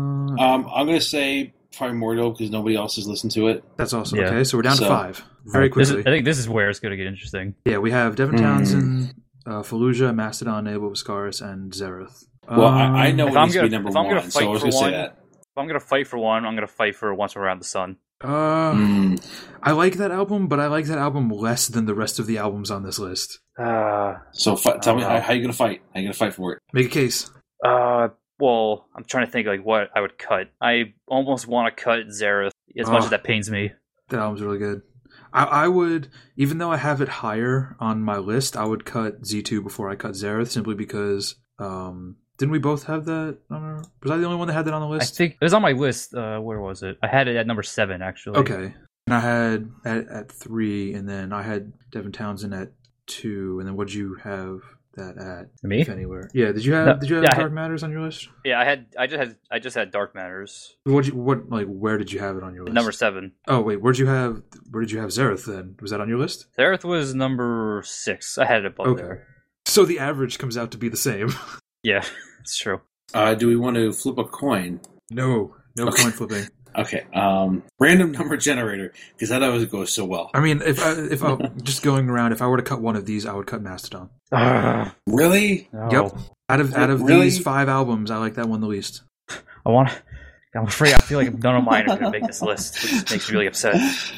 Um, I'm gonna say Primordial because nobody else has listened to it. that's also yeah. okay. So we're down So- to five. Very This is- quickly. I think this is where it's gonna get interesting. Yeah, we have Devin Hmm. Townsend, uh, Fallujah, Mastodon, Nabal Viscaris, and Zareth. Well, I, I know If it I'm needs to gonna- be number if I'm gonna one, so fight I was for gonna say one- that. If I'm gonna fight for one, I'm gonna fight for Once Around the Sun. Uh, Mm. I like that album, but I like that album less than the rest of the albums on this list. Uh, So fi- tell me Uh, how, how you gonna fight? How you gonna fight for it? Make a case. uh, well, I'm trying to think like what I would cut. I almost want to cut Zareth as much Oh. as that pains me. That album's really good. I, I would, even though I have it higher on my list, I would cut Z two before I cut Zareth, simply because, um, didn't we both have that on our, was I the only one that had that on the I list? think it was on my list. Uh, where was it? I had it at number seven, actually. Okay. And I had at, at three, and then I had Devin Townsend at two, and then what'd you have that at? Me? If anywhere. Yeah, did you have, No, did you have yeah, I had- Dark Matters on your list? Yeah, I had, I just had, I just had Dark Matters What you, what, like, where did you have it on your list? number seven. Oh, wait, where'd you have, where did you have Zareth then? Was that on your list? Zareth was number six. I had it above Okay. there. So the average comes out to be the same. Yeah, it's true. Uh, do we want to flip a coin? No, no Okay. coin flipping. Okay. Um, random number generator because that always goes so well. I mean, if I, if I just going around, if I were to cut one of these, I would cut Mastodon. Uh, Really? No. Yep. Out of out of Really? these five albums, I like that one the least. I want. I'm afraid I feel like none of mine are going to make this list, which makes me really upset.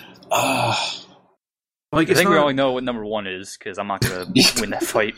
Ah. Like, I it's think not, we all know what number one is because I'm not going to win that fight.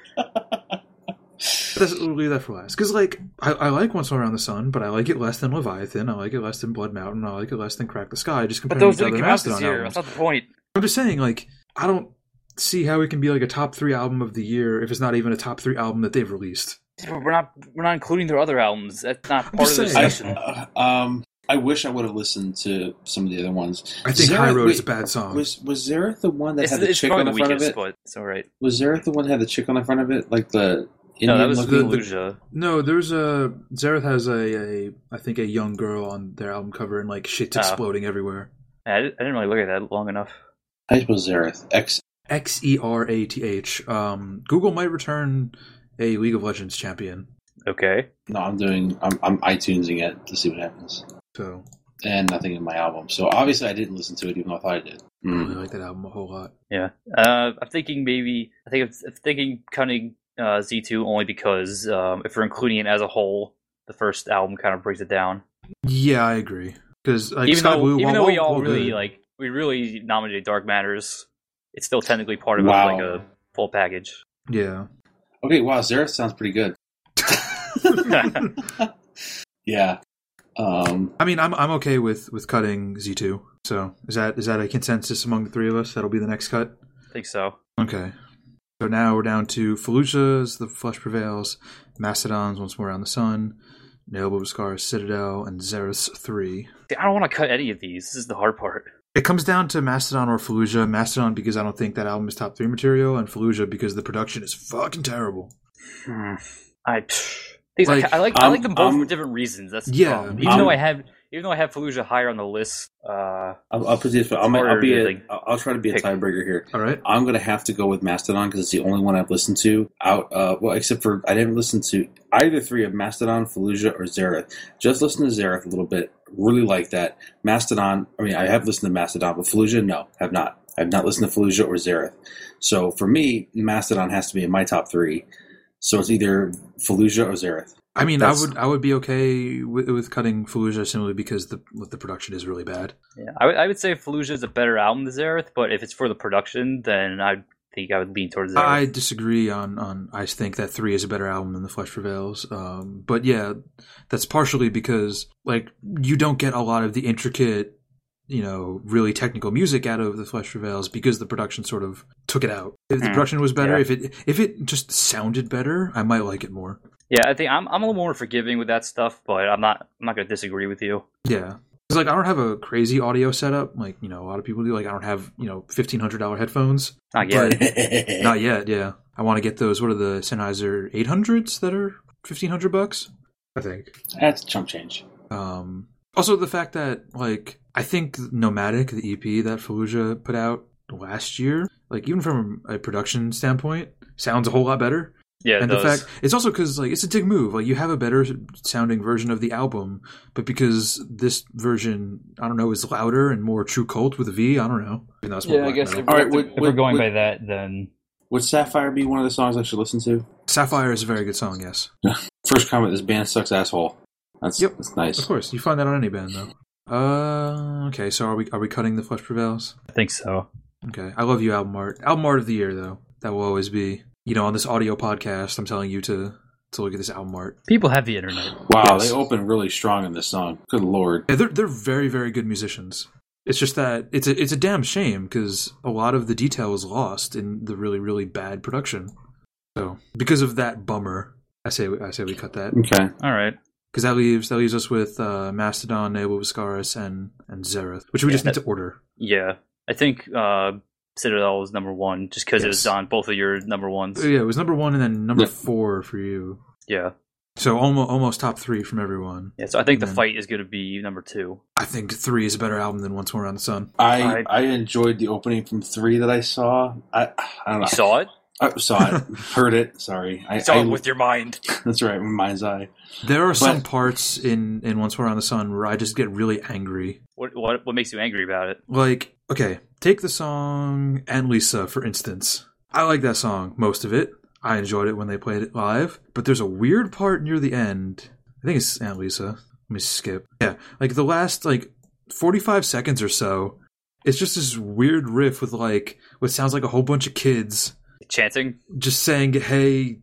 That's, we'll leave that for last. Because, like, I, I like Once More Around the Sun, but I like it less than Leviathan. I like it less than Blood Mountain. I like it less than Crack the Sky. Just But comparing those it to didn't other come out this Mastodon year. albums. That's not the point. I'm just saying, like, I don't see how it can be like a top three album of the year if it's not even a top three album that they've released. We're not we're not including their other albums. That's not part of the just saying. discussion. I, uh, um, I wish I would have listened to some of the other ones. I think Zareth- High Road wait, is a bad song. Was was Zareth the one that It's, had the it's chick on probably the the front of weakest, it? but it's all right. Was Zareth the one that had the chick on the front of it, like the No, Indian that was looking? the- Fallujah. No, there's a Zareth has a, a I think a young girl on their album cover and like shit's Oh. exploding everywhere. I didn't I didn't really look at that long enough. I suppose Zareth. X. X E R A T H. Um, Google might return a League of Legends champion. Okay. No, I'm doing. I'm, I'm iTunesing it to see what happens, So and nothing in my album. So obviously, I didn't listen to it, even though I thought I did. I really Mm. like that album a whole lot. Yeah. Uh, I'm thinking maybe I think I'm, I'm thinking cutting uh, Z two only because um, if we're including it as a whole, the first album kind of breaks it down. Yeah, I agree. Because like, even Sky though Blue, even while though we well- all well really good- like we really nominated Dark Matters, it's still technically part of Wow. like a full package. yeah. Okay, wow, Zareth sounds pretty good. Yeah. Um, I mean, I'm I'm okay with, with cutting Z two. So is that is that a consensus among the three of us? That'll be the next cut. I think so. Okay. So now we're down to Fallujah's The Flesh Prevails, Mastodon's Once More Around the Sun, Nail of Scar's Citadel, and Xerath's three. See, I don't want to cut any of these. This is the hard part. It comes down to Mastodon or Fallujah. Mastodon because I don't think that album is top three material, and Fallujah because the production is fucking terrible. Hmm. I these Like, I, I like I um, like them both um, for different reasons. That's the Yeah, problem. me Even too. though I have even though I have Fallujah higher on the list, uh, I'll, I'll put this. I'm, I'll Harder be. to, A, like, I'll I'll try to be a pick. tiebreaker here. All right. I'm gonna have to go with Mastodon because it's the only one I've listened to. Out, uh, well, except for I didn't listen to either three of Mastodon, Fallujah, or Zareth. Just listen to Zareth a little bit. Really like that. Mastodon. I mean, I have listened to Mastodon, but Fallujah, no, have not. I've not listened to Fallujah or Zareth. So for me, Mastodon has to be in my top three. So it's either Fallujah or Zareth. I mean, That's- I would I would be okay with, with cutting Fallujah simply because the the production is really bad. yeah, I would I would say Fallujah is a better album than Zareth, but if it's for the production, then I think I would lean towards Zareth. I disagree on, on I think that three is a better album than The Flesh Prevails. Um, but yeah, that's partially because like you don't get a lot of the intricate, you know, really technical music out of The Flesh Prevails because the production sort of took it out. If the Hmm. production was better, Yeah. if it if it just sounded better, I might like it more. Yeah, I think I'm I'm a little more forgiving with that stuff, but I'm not I'm not going to disagree with you. Yeah. Because like I don't have a crazy audio setup like, you know, a lot of people do. Like I don't have, you know, fifteen hundred dollars headphones. Not yet. But- Not yet, yeah. I want to get those. What are the Sennheiser eight hundreds that are fifteen hundred bucks? I think. That's chump change. Um, also, the fact that, like, I think Nomadic, the E P that Fallujah put out last year, like, even from a production standpoint, sounds a whole lot better. Yeah, it and does. the fact, it's also because, like, it's a dick move. Like, you have a better sounding version of the album, but because this version, I don't know, is louder and more true cult with a V, I don't know. Even though it's more Yeah, I black guess metal. if- All right, if would, If we're would- going would, by that, then would Sapphire be one of the songs I should listen to? Sapphire is a very good song, yes. First comment: this band sucks, asshole. That's Yep. that's nice. Of course, you find that on any band, though. Uh, okay, so are we are we cutting The Flesh Prevails? I think so. Okay, I love you, album art. Album art of the year, though. That will always be. You know, on this audio podcast, I'm telling you to to look at this album art. People have the internet. Wow, Yes. they open really strong in this song. Good lord. Yeah, they're they're very very good musicians. It's just that it's a it's a damn shame because a lot of the detail is lost in the really really bad production. So because of that bummer, I say I say we cut that Okay. All right. because that leaves that leaves us with uh, Mastodon, Nail of Scarus, and and Zareth, which we Yeah, just need that- to order. Yeah, I think uh, Citadel was number one just because it was Yes. on both of your number ones. Yeah, it was number one and then number Yeah. four for you. Yeah. So almost almost top three from everyone. Yeah, so I think the And then- fight is going to be number two. I think three is a better album than Once More Around the Sun. I I- I enjoyed the opening from three that I saw. I I don't know. You saw it? I saw it, heard it. Sorry, I You saw I, it with your mind. That's right, with mind's eye. There are some But- parts in, in Once More Around the Sun where I just get really angry. What what what makes you angry about it? Like, okay, take the song And Lisa, for instance. I like that song, most of it. I enjoyed it when they played it live. But there's a weird part near the end. I think it's Aunt Lisa. Let me skip. Yeah, like the last, like, forty-five seconds or so, it's just this weird riff with, like, what sounds like a whole bunch of kids Chanting? just saying, hey,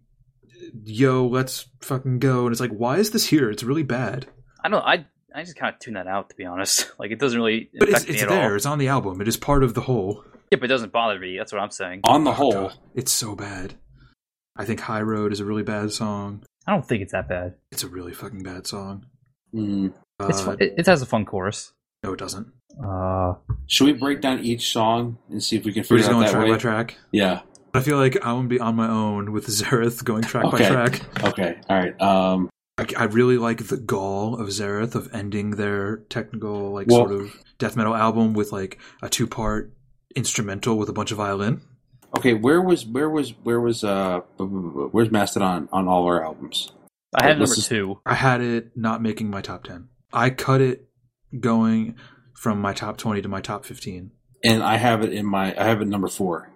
yo, let's fucking go. And it's like, why is this here? It's really bad. I don't. I I just kind of tune that out to be honest. Like it doesn't really But affect it's, me it's at there. all. It's on the album. It is part of the whole. Yeah, but it doesn't bother me. That's what I'm saying. On the Oh, whole, God. It's so bad. I think High Road is a really bad song. I don't think it's that bad. It's a really fucking bad song. Mm. Uh, It's fun. It, it has a fun chorus. No, it doesn't. Uh, Should we break down each song and see if we can We're figure just out going that track way? by track. Yeah. I feel like I'm gonna be on my own with Zareth going track Okay. by track. Okay. All right. Um, I, I really like the gall of Zareth of ending their technical, like, Well- sort of death metal album with, like, a two-part instrumental with a bunch of violin. okay. Where was where was where was uh where's Mastodon on all our albums? I had Let's number just- two. I had it not making my top ten. I cut it going from my top twenty to my top fifteen. And I have it in my I have it number four.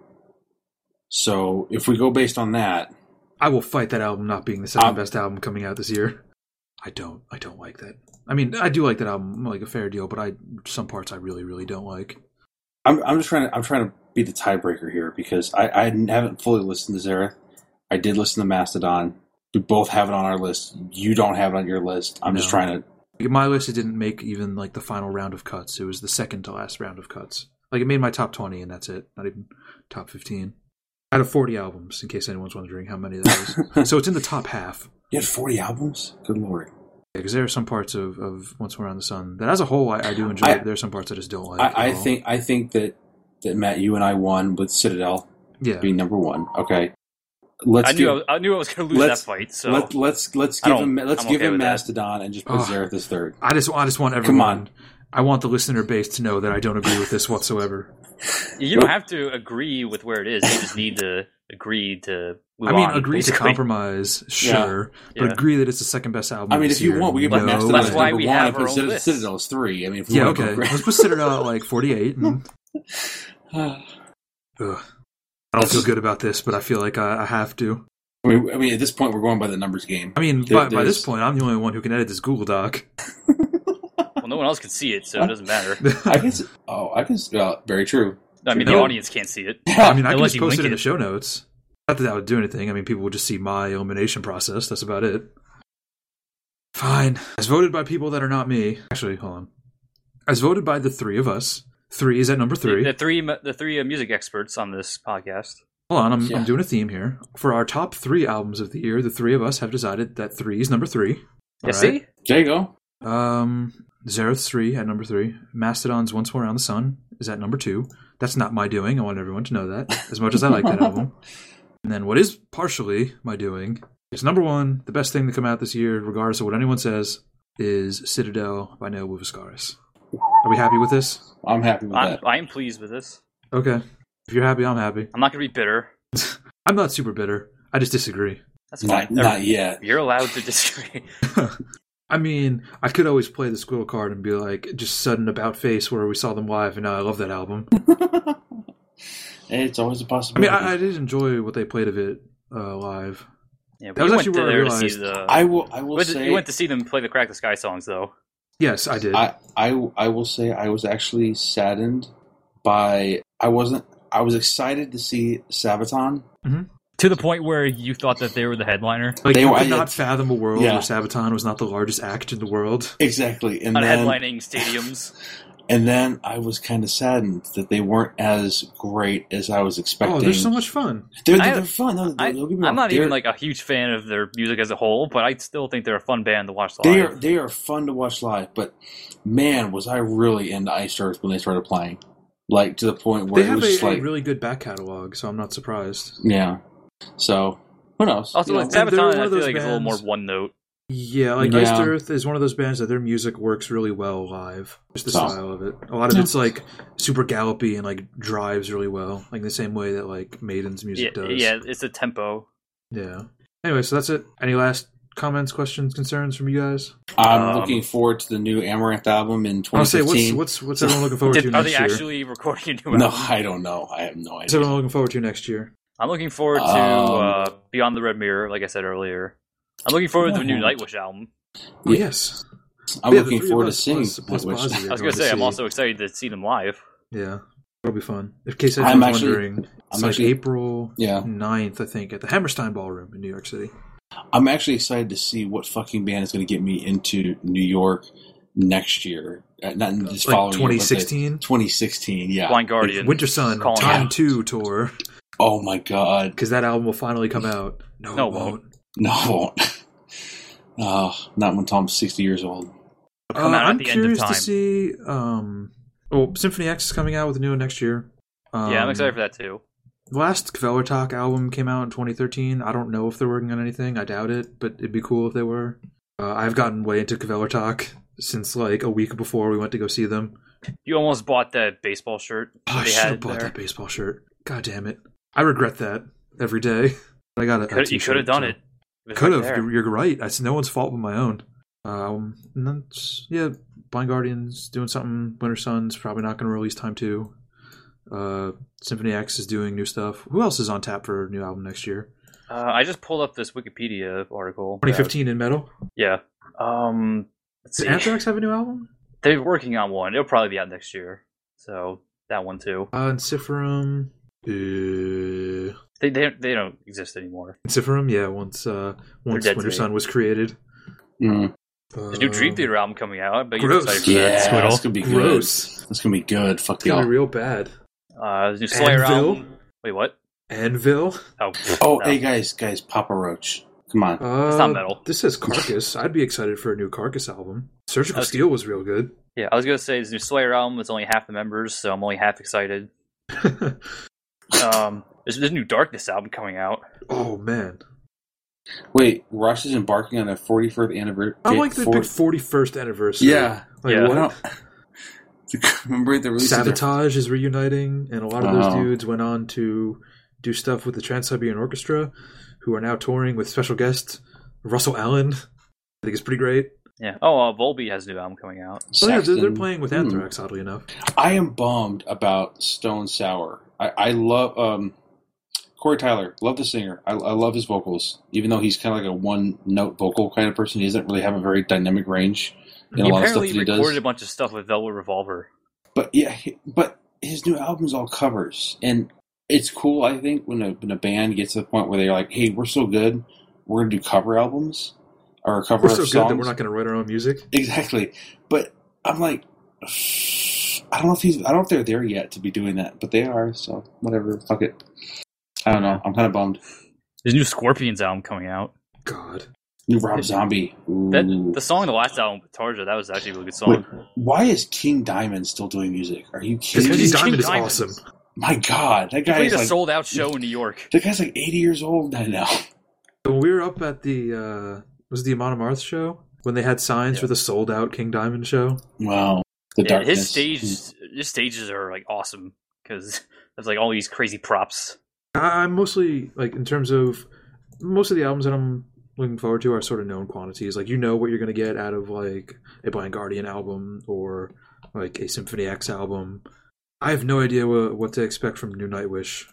So if we go based on that, I will fight that album not being the second Um, best album coming out this year. I don't. I don't like that. I mean, I do like that album, like a fair deal, but I some parts I really, really don't like. I'm I'm just trying to I'm trying to be the tiebreaker here because I, I haven't fully listened to Zareth. I did listen to Mastodon. We both have it on our list. You don't have it on your list. I'm just No. trying to. My list, it didn't make even like the final round of cuts. It was the second to last round of cuts. Like it made my top twenty, and that's it. Not even top fifteen. Out of forty albums, in case anyone's wondering how many that is. So it's in the top half. You had forty albums? Good lord. Because there are some parts of, of Once More Around the Sun that, as a whole, I, I do enjoy. I- There are some parts I just don't like. I, at I all. think I think that, that Matt, you and I won with Citadel yeah. being number one. Okay. Let's I knew give, I, was, I knew I was going to lose that let's- fight. So let, let's let's I give don't- him let's I'm give okay him with that. Mastodon and just put Ugh. Zareth as third. I just I just want everyone. Come on. I want the listener base to know that I don't agree with this whatsoever. you don't have to agree with where it is. You just need to agree to. Move I mean, on, agree basically. to compromise, sure, but Yeah. agree that it's the second best album. I mean, this if you year, want, we can no. put Mastodon That's as why number we one have and our put own Citadel, list. Citadel as three. I mean, if we Yeah, want to okay. go Let's put Citadel at like forty-eight. And, I ugh. I don't feel good about this, but I feel like I, I have to. mean, I mean, at this point, we're going by the numbers game. I mean, There- by, by this there's- point, I'm the only one who can edit this Google Doc. Well, no one else can see it, so it doesn't matter. I guess. Oh, I guess. Uh, very true. I mean, No. the audience can't see it. I mean, I can Unless just you post link it in it. the show notes. Not that that would do anything. I mean, people would just see my elimination process. That's about it. Fine. As voted by people that are not me. Actually, hold on. As voted by the three of us. Three is at number three. The, the three, the three uh, music experts on this podcast. Hold on, I'm, Yeah. I'm doing a theme here. For our top three albums of the year, the three of us have decided that three is number three. Yeah, All see? right? There you go. Um, Zareth's three at number three. Mastodon's Once More Around the Sun is at number two. That's not my doing. I want everyone to know that, as much as I like that album. And then what is partially my doing is number one, the best thing to come out this year, regardless of what anyone says, is Citadel by Neo Vuvaskaris. Are we happy with this? I'm happy with I'm, that. I am pleased with this. Okay. If you're happy, I'm happy. I'm not going to be bitter. I'm not super bitter. I just disagree. That's Not, fine. not yet. You're allowed to disagree. I mean, I could always play the squirrel card and be like, just sudden about face where we saw them live, and now I love that album. Hey, it's always a I possibility. mean, I, I did enjoy what they played of it uh, live. Yeah, That but was you actually went to where I there to see realized- the. I will. I you will went, to, say. you went to see them play the Crack the Sky songs, though. Yes, I did. I, I I will say I was actually saddened by. I wasn't. I was excited to see Sabaton. To the point where you thought that they were the headliner. like, they you were- could I- not fathom a world Yeah. where Sabaton was not the largest act in the world. Exactly, and On then headlining stadiums. and then I was kind of saddened that they weren't as great as I was expecting. Oh, they're so much fun. They're, I- they're fun. No, I, don't get me I'm wrong. not They're- even like a huge fan of their music as a whole, but I still think they're a fun band to watch live. They are they are fun to watch live, but man, was I really into Iced Earth when they started playing. Like to the point where They it have was a, just a like, really good back catalog, so I'm not surprised. yeah. So who knows? Also, You like know, and they're Sabaton, one I of feel those like it's a little more bands- one note. Yeah, like Yeah. Iced Earth is one of those bands that their music works really well live. Just the So- style of it. A lot of Yeah. it's like super gallopy and like drives really well, like the same way that like Maiden's Yeah, music does. yeah, it's a tempo. Yeah. Anyway, so that's it. Any last comments, questions, concerns from you guys? I'm Um, looking forward to the new Amaranth album in I'll say, twenty fifteen. what's what's what's everyone looking forward to Did, are next they year? actually recording a new No, album? I don't know. I have no What's idea. everyone looking forward to next year? I'm looking forward to Um, uh, Beyond the Red Mirror, like I said earlier. I'm looking forward to the new Oh. Nightwish album. Oh, Yeah. yes. I'm Yeah, the looking three forward of to us seeing plus- plus Nightwish. Bozzy are I was going gonna to say, I'm see. also excited to see them live. Yeah, it'll be fun. In case I'm anyone's actually- wondering, it's I'm like actually- April Yeah. ninth, I think, at the Hammerstein Ballroom in New York City. I'm actually excited to see what fucking band is going to get me into New York next year. Uh, Not in this Like following year, but twenty the- sixteen? twenty sixteen, yeah. Blind Guardian. Winter Sun Calling Time out. two tour, Oh my god. because that album will finally come out. No, No, it it won't. won't. No, I won't. Oh, not when Tom's sixty years old. Uh, Come out at I'm the end of curious time. to see. Um, oh, Symphony X is coming out with a new one next year. Um, yeah, I'm excited for that too. The last Kvelertak album came out in twenty thirteen. I don't know if they're working on anything. I doubt it, but it'd be cool if they were. Uh, I've gotten way into Kvelertak since like a week before we went to go see them. You almost bought that baseball shirt Oh, I they should have had bought there. that baseball shirt. God damn it! I regret that every day. I got it. Could- you could have done it. It was Could right have. there. You're, you're right. It's no one's fault but my own. Um, and then just- yeah, Blind Guardian's doing something. Winter Sun's probably not going to release time two. Uh, Symphony X is doing new stuff. Who else is on tap for a new album next year? Uh, I just pulled up this Wikipedia article. twenty fifteen in metal. Yeah. Um, let's Does see. Anthrax have a new album? They're working on one. It'll probably be out next year. So that one too. Uh, Enciferum. Uh, They they they don't exist anymore. Enciferum, yeah. Once uh, once dead to Winter me. Sun was created. Mm. There's a new Dream Um, Theater album coming out. I bet you're gross. excited for Yeah, that, that's Squiddle. gonna be good. Gross. That's gonna be good. Fuck It's gonna y'all. be real bad. Uh, there's a new Slayer Anvil? album. Wait, what? Anvil. Oh, Oh, no. hey guys, guys, Papa Roach, come on. Uh, It's not metal. This says Carcass. I'd be excited for a new Carcass album. Surgical That's- Steel was real good. Yeah, I was gonna say there's a new Slayer album. It's only half the members, so I'm only half excited. Um, there's, there's a new Darkness album coming out. Oh man, Wait, Rush is embarking on a forty-first anniversary. I like the big forty-first anniversary. Yeah, like Yeah. I what? don't. Remember the release of their- Sabotage is reuniting, and a lot of those Oh. dudes went on to do stuff with the Trans-Siberian Orchestra, who are now touring with special guest Russell Allen. I think it's pretty great. Yeah. Oh, uh, Volbeat has a new album coming out. Oh yeah, they're, they're Saxton. playing with Hmm. Anthrax, oddly enough. I am bummed about Stone Sour. I, I love um, Corey Tyler. Love the singer. I, I love his vocals, even though he's kind of like a one-note vocal kind of person. He doesn't really have a very dynamic range in He a lot of stuff apparently that he recorded does. a bunch of stuff with Velvet Revolver. But yeah, he- but his new album's all covers, and it's cool. I think when a when a band gets to the point where they're like, "Hey, we're so good, we're gonna do cover albums or cover We're so of good that songs." we're not going to write our own music. Exactly. But I'm like, I don't know if he's, I don't know if they're there yet to be doing that, but they are. So whatever, fuck it. I don't know. I'm kind of bummed. There's a new Scorpions album coming out. God, New Rob Zombie. Ooh. That the song in the last album with Tarja, that was actually a really good song. Wait, why is King Diamond still doing music? Are you kidding because me? he's Diamond King is Diamond. awesome. My God, that He guy played is a like sold out show in New York. that guy's like eighty years old now. When we were up at the uh, was it the Amon Amarth show when they had signs Yeah. for the sold out King Diamond show. Wow, the Yeah, darkness. his stage, his stages are like awesome because there's like all these crazy props. I- I'm mostly like in terms of most of the albums that I'm looking forward to are sort of known quantities. Like you know what you're going to get out of like a Blind Guardian album or like a Symphony X album. I have no idea what, what to expect from New Nightwish.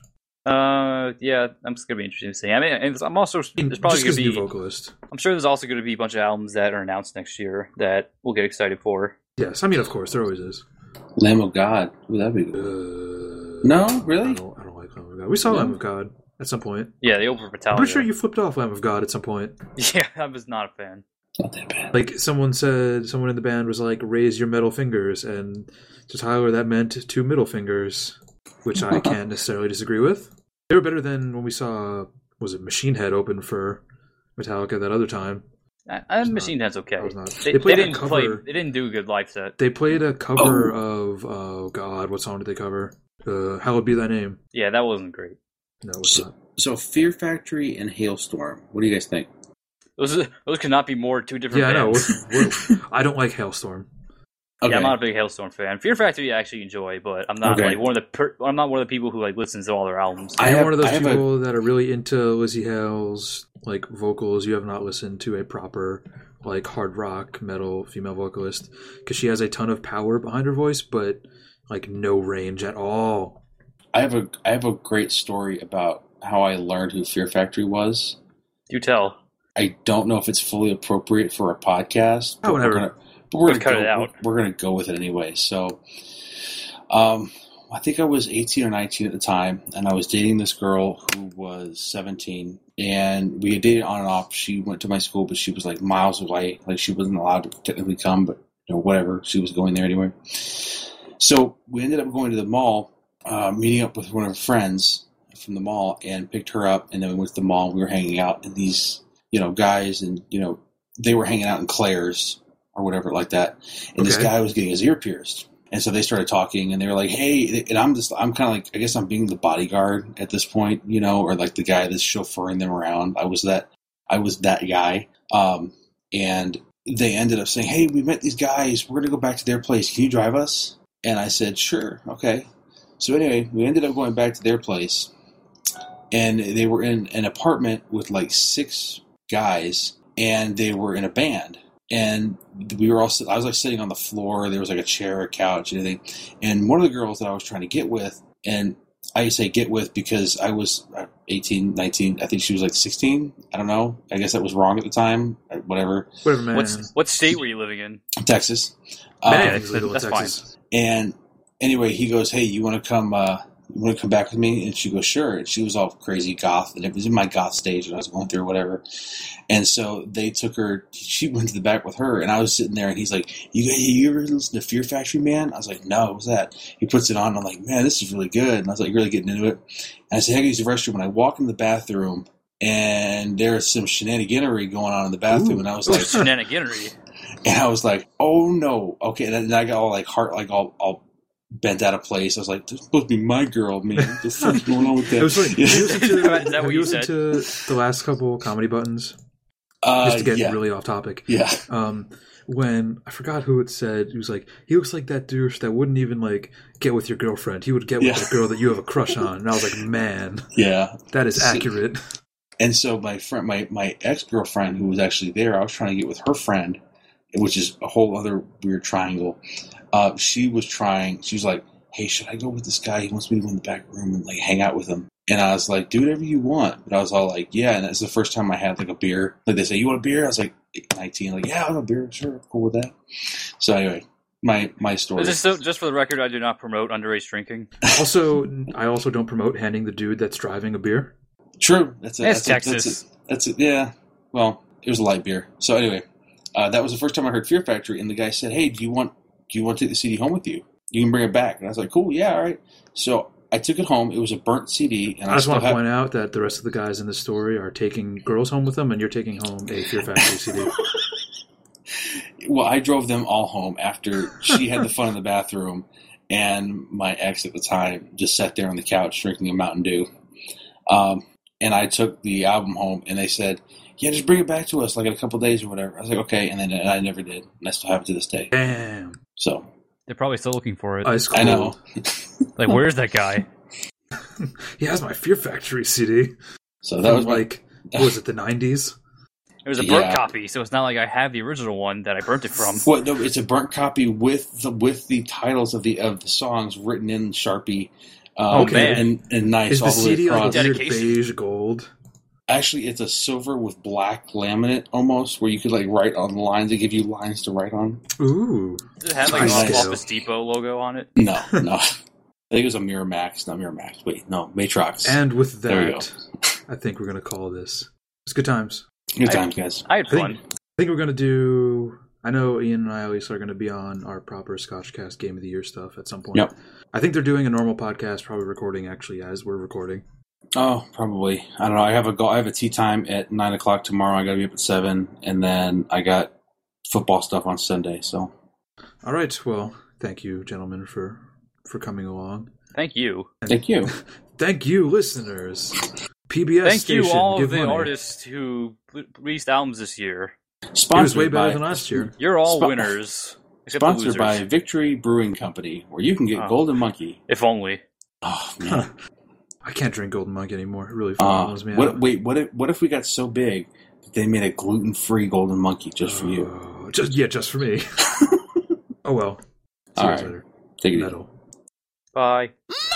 Uh, yeah, I'm just gonna be interested to see. I mean, and I'm also I mean, there's probably just gonna 'cause be. new vocalist. I'm sure there's also gonna be a bunch of albums that are announced next year that we'll get excited for. Yes, I mean of course there always is. Lamb of God. Ooh, that'd be Uh, good. No, I really? don't, I don't like Lamb of God. We saw No? Lamb of God at some point. Yeah, the Over I'm Battalion. pretty sure you flipped off Lamb of God at some point. Yeah, I was not a fan. Not that bad. Like someone said, someone in the band was like, "Raise your middle fingers," and to Tyler that meant two middle fingers, which I can't necessarily disagree with. They were better than when we saw was it Machine Head open for Metallica that other time. I, I was Machine Head's okay. I was not- They, they played they a didn't cover- play. They didn't do a good live set. They played a cover of oh god, what song did they cover? Uh, Hallowed Be Thy Name. Yeah, that wasn't great. No, it's So, not. so Fear Factory and Hailstorm. What do you guys think? Those those could not be more two different Yeah, I know. bands. We're, we're, I don't like Hailstorm. Okay. Yeah, I'm not a big Hailstorm fan. Fear Factory I actually enjoy, but I'm not Okay. like one of the per- I'm not one of the people who like listens to all their albums. I I am have- one of those I have a- people that are really into Lizzie Hale's like vocals. You have not listened to a proper like hard rock metal female vocalist because she has a ton of power behind her voice, but like no range at all. I have a I have a great story about how I learned who Fear Factory was. Do tell. I don't know if it's fully appropriate for a podcast. Oh, whatever. We're gonna, but we're gonna Just cut go, it out. We're, we're gonna go with it anyway. So, um, I think I was eighteen or nineteen at the time, and I was dating this girl who was seventeen, and we had dated on and off. She went to my school, but she was like miles away. Like she wasn't allowed to technically come, but you know, whatever. She was going there anyway. So we ended up going to the mall, uh, meeting up with one of her friends from the mall, and picked her up, and then we went to the mall. And we were hanging out, and these, you know, guys and, you know, they were hanging out in Claire's or whatever like that, and this Okay. guy was getting his ear pierced. And so they started talking, and they were like, "Hey," and I'm just, I'm kind of like, I guess I'm being the bodyguard at this point, you know, or like the guy that's chauffeuring them around. I was that, I was that guy. Um, and they ended up saying, "Hey, we met these guys. We're gonna go back to their place. Can you drive us?" And I said, "Sure, okay." So anyway, we ended up going back to their place, and they were in an apartment with like six guys, and they were in a band. And we were all, I was like sitting on the floor. There was like a chair, a couch, and everything. And one of the girls that I was trying to get with, and I say get with because I was eighteen, nineteen, I think she was like sixteen. I don't know. I guess that was wrong at the time. Whatever. Whatever, man. What's what state were you living in? Texas. Man, Um, everything's legal in that's Texas. and anyway, he goes, "Hey, you want to come, uh, you want to come back with me?" And she goes, "Sure." And she was all crazy goth, and it was in my goth stage, and I was going through whatever. And so they took her, she went to the back with her, and I was sitting there, and he's like, you, you ever listen to Fear Factory, man? I was like, no, what's that? He puts it on, and I'm like, man, this is really good. And I was like, really getting into it. And I said, hey, I use the restroom. And I walk in the bathroom, and there's some shenaniganery going on in the bathroom, Ooh. and I was like, Shenaniganery. and I was like, oh no, okay. And then I got all like heart, like all, all bent out of place. I was like, this is supposed to be my girl, man. What the fuck's going on with that? It was funny. Have you listened to, Is that have what you you listened to the last couple comedy buttons? uh, Just to get yeah, really off topic. yeah. Um, when I forgot who it said, he was like, he looks like that douche that wouldn't even like get with your girlfriend. He would get with Yeah. that girl that you have a crush on. And I was like, man, Yeah. that is accurate. And so my friend, my, my ex-girlfriend who was actually there, I was trying to get with her friend, which is a whole other weird triangle. Uh, she was trying, she was like, hey, should I go with this guy? He wants me to go in the back room and like hang out with him. And I was like, do whatever you want. But I was all like, yeah. And that's the first time I had like a beer. Like they say, you want a beer? I was like nineteen, like, yeah, I want a beer. Sure, I'm cool with that. So anyway, my, my story. Just, so, just for the record, I do not promote underage drinking. Also, I also don't promote handing the dude that's driving a beer. True. That's it. It's that's Texas. It, that's it. That's it. Yeah. Well, it was a light beer. So anyway, uh, that was the first time I heard Fear Factory, and the guy said, "Hey, do you want do you want to take the C D home with you? You can bring it back." And I was like, "Cool, yeah, all right." So I took it home. It was a burnt C D, and I, I just still want to have. point out that the rest of the guys in this story are taking girls home with them, and you're taking home a Fear Factory C D. Well, I drove them all home after she had the fun in the bathroom, and my ex at the time just sat there on the couch drinking a Mountain Dew. Um, and I took the album home, and they said, yeah, just bring it back to us like in a couple of days or whatever. I was like, okay, and then and I never did, and I still have it to this day. Damn. So They're probably still looking for it. Ice cold. I know. Like, where's that guy? He has my Fear Factory C D. So that was my, like, what was it, the nineties? It was a burnt Yeah. copy, so it's not like I have the original one that I burnt it from. what? No, it's a burnt copy with the with the titles of the of the songs written in Sharpie. Um, Okay. and, and nice Is all the the way C D like across. a weird Dedication. beige gold? Actually, it's a silver with black laminate almost, where you could like write on lines. They give you lines to write on. Ooh. Does it have like Nice an scale. Office Depot logo on it? No, no. I think it was a Miramax, not Miramax. Wait, no, Matrox. And with There we that, I think we're going to call this. It's good times. Good I- times, guys. I had I think, fun. I think we're going to do... I know Ian and I at least are going to be on our proper Scotchcast Game of the Year stuff at some point. Yep. I think they're doing a normal podcast, probably recording actually as we're recording. Oh, probably. I don't know. I have a go- I have a tea time at nine o'clock tomorrow. I got to be up at seven, and then I got football stuff on Sunday. So All right. Well, thank you, gentlemen, for for coming along. Thank you. thank you. Thank you, listeners. P B S Thank station, you, all give of the money. artists who released albums this year. It was Sponsored way better by than last year. You're all Spo- winners. Except the sponsored losers. by Victory Brewing Company, where you can get Oh. Golden Monkey. If only. Oh man. Huh. I can't drink Golden Monkey anymore. It really Uh, bums me what, out. wait, what if, what if we got so big that they made a gluten-free Golden Monkey just for you? Oh, just yeah, just for me. Oh well. See All you guys right. later. Take it easy. Metal. Bye.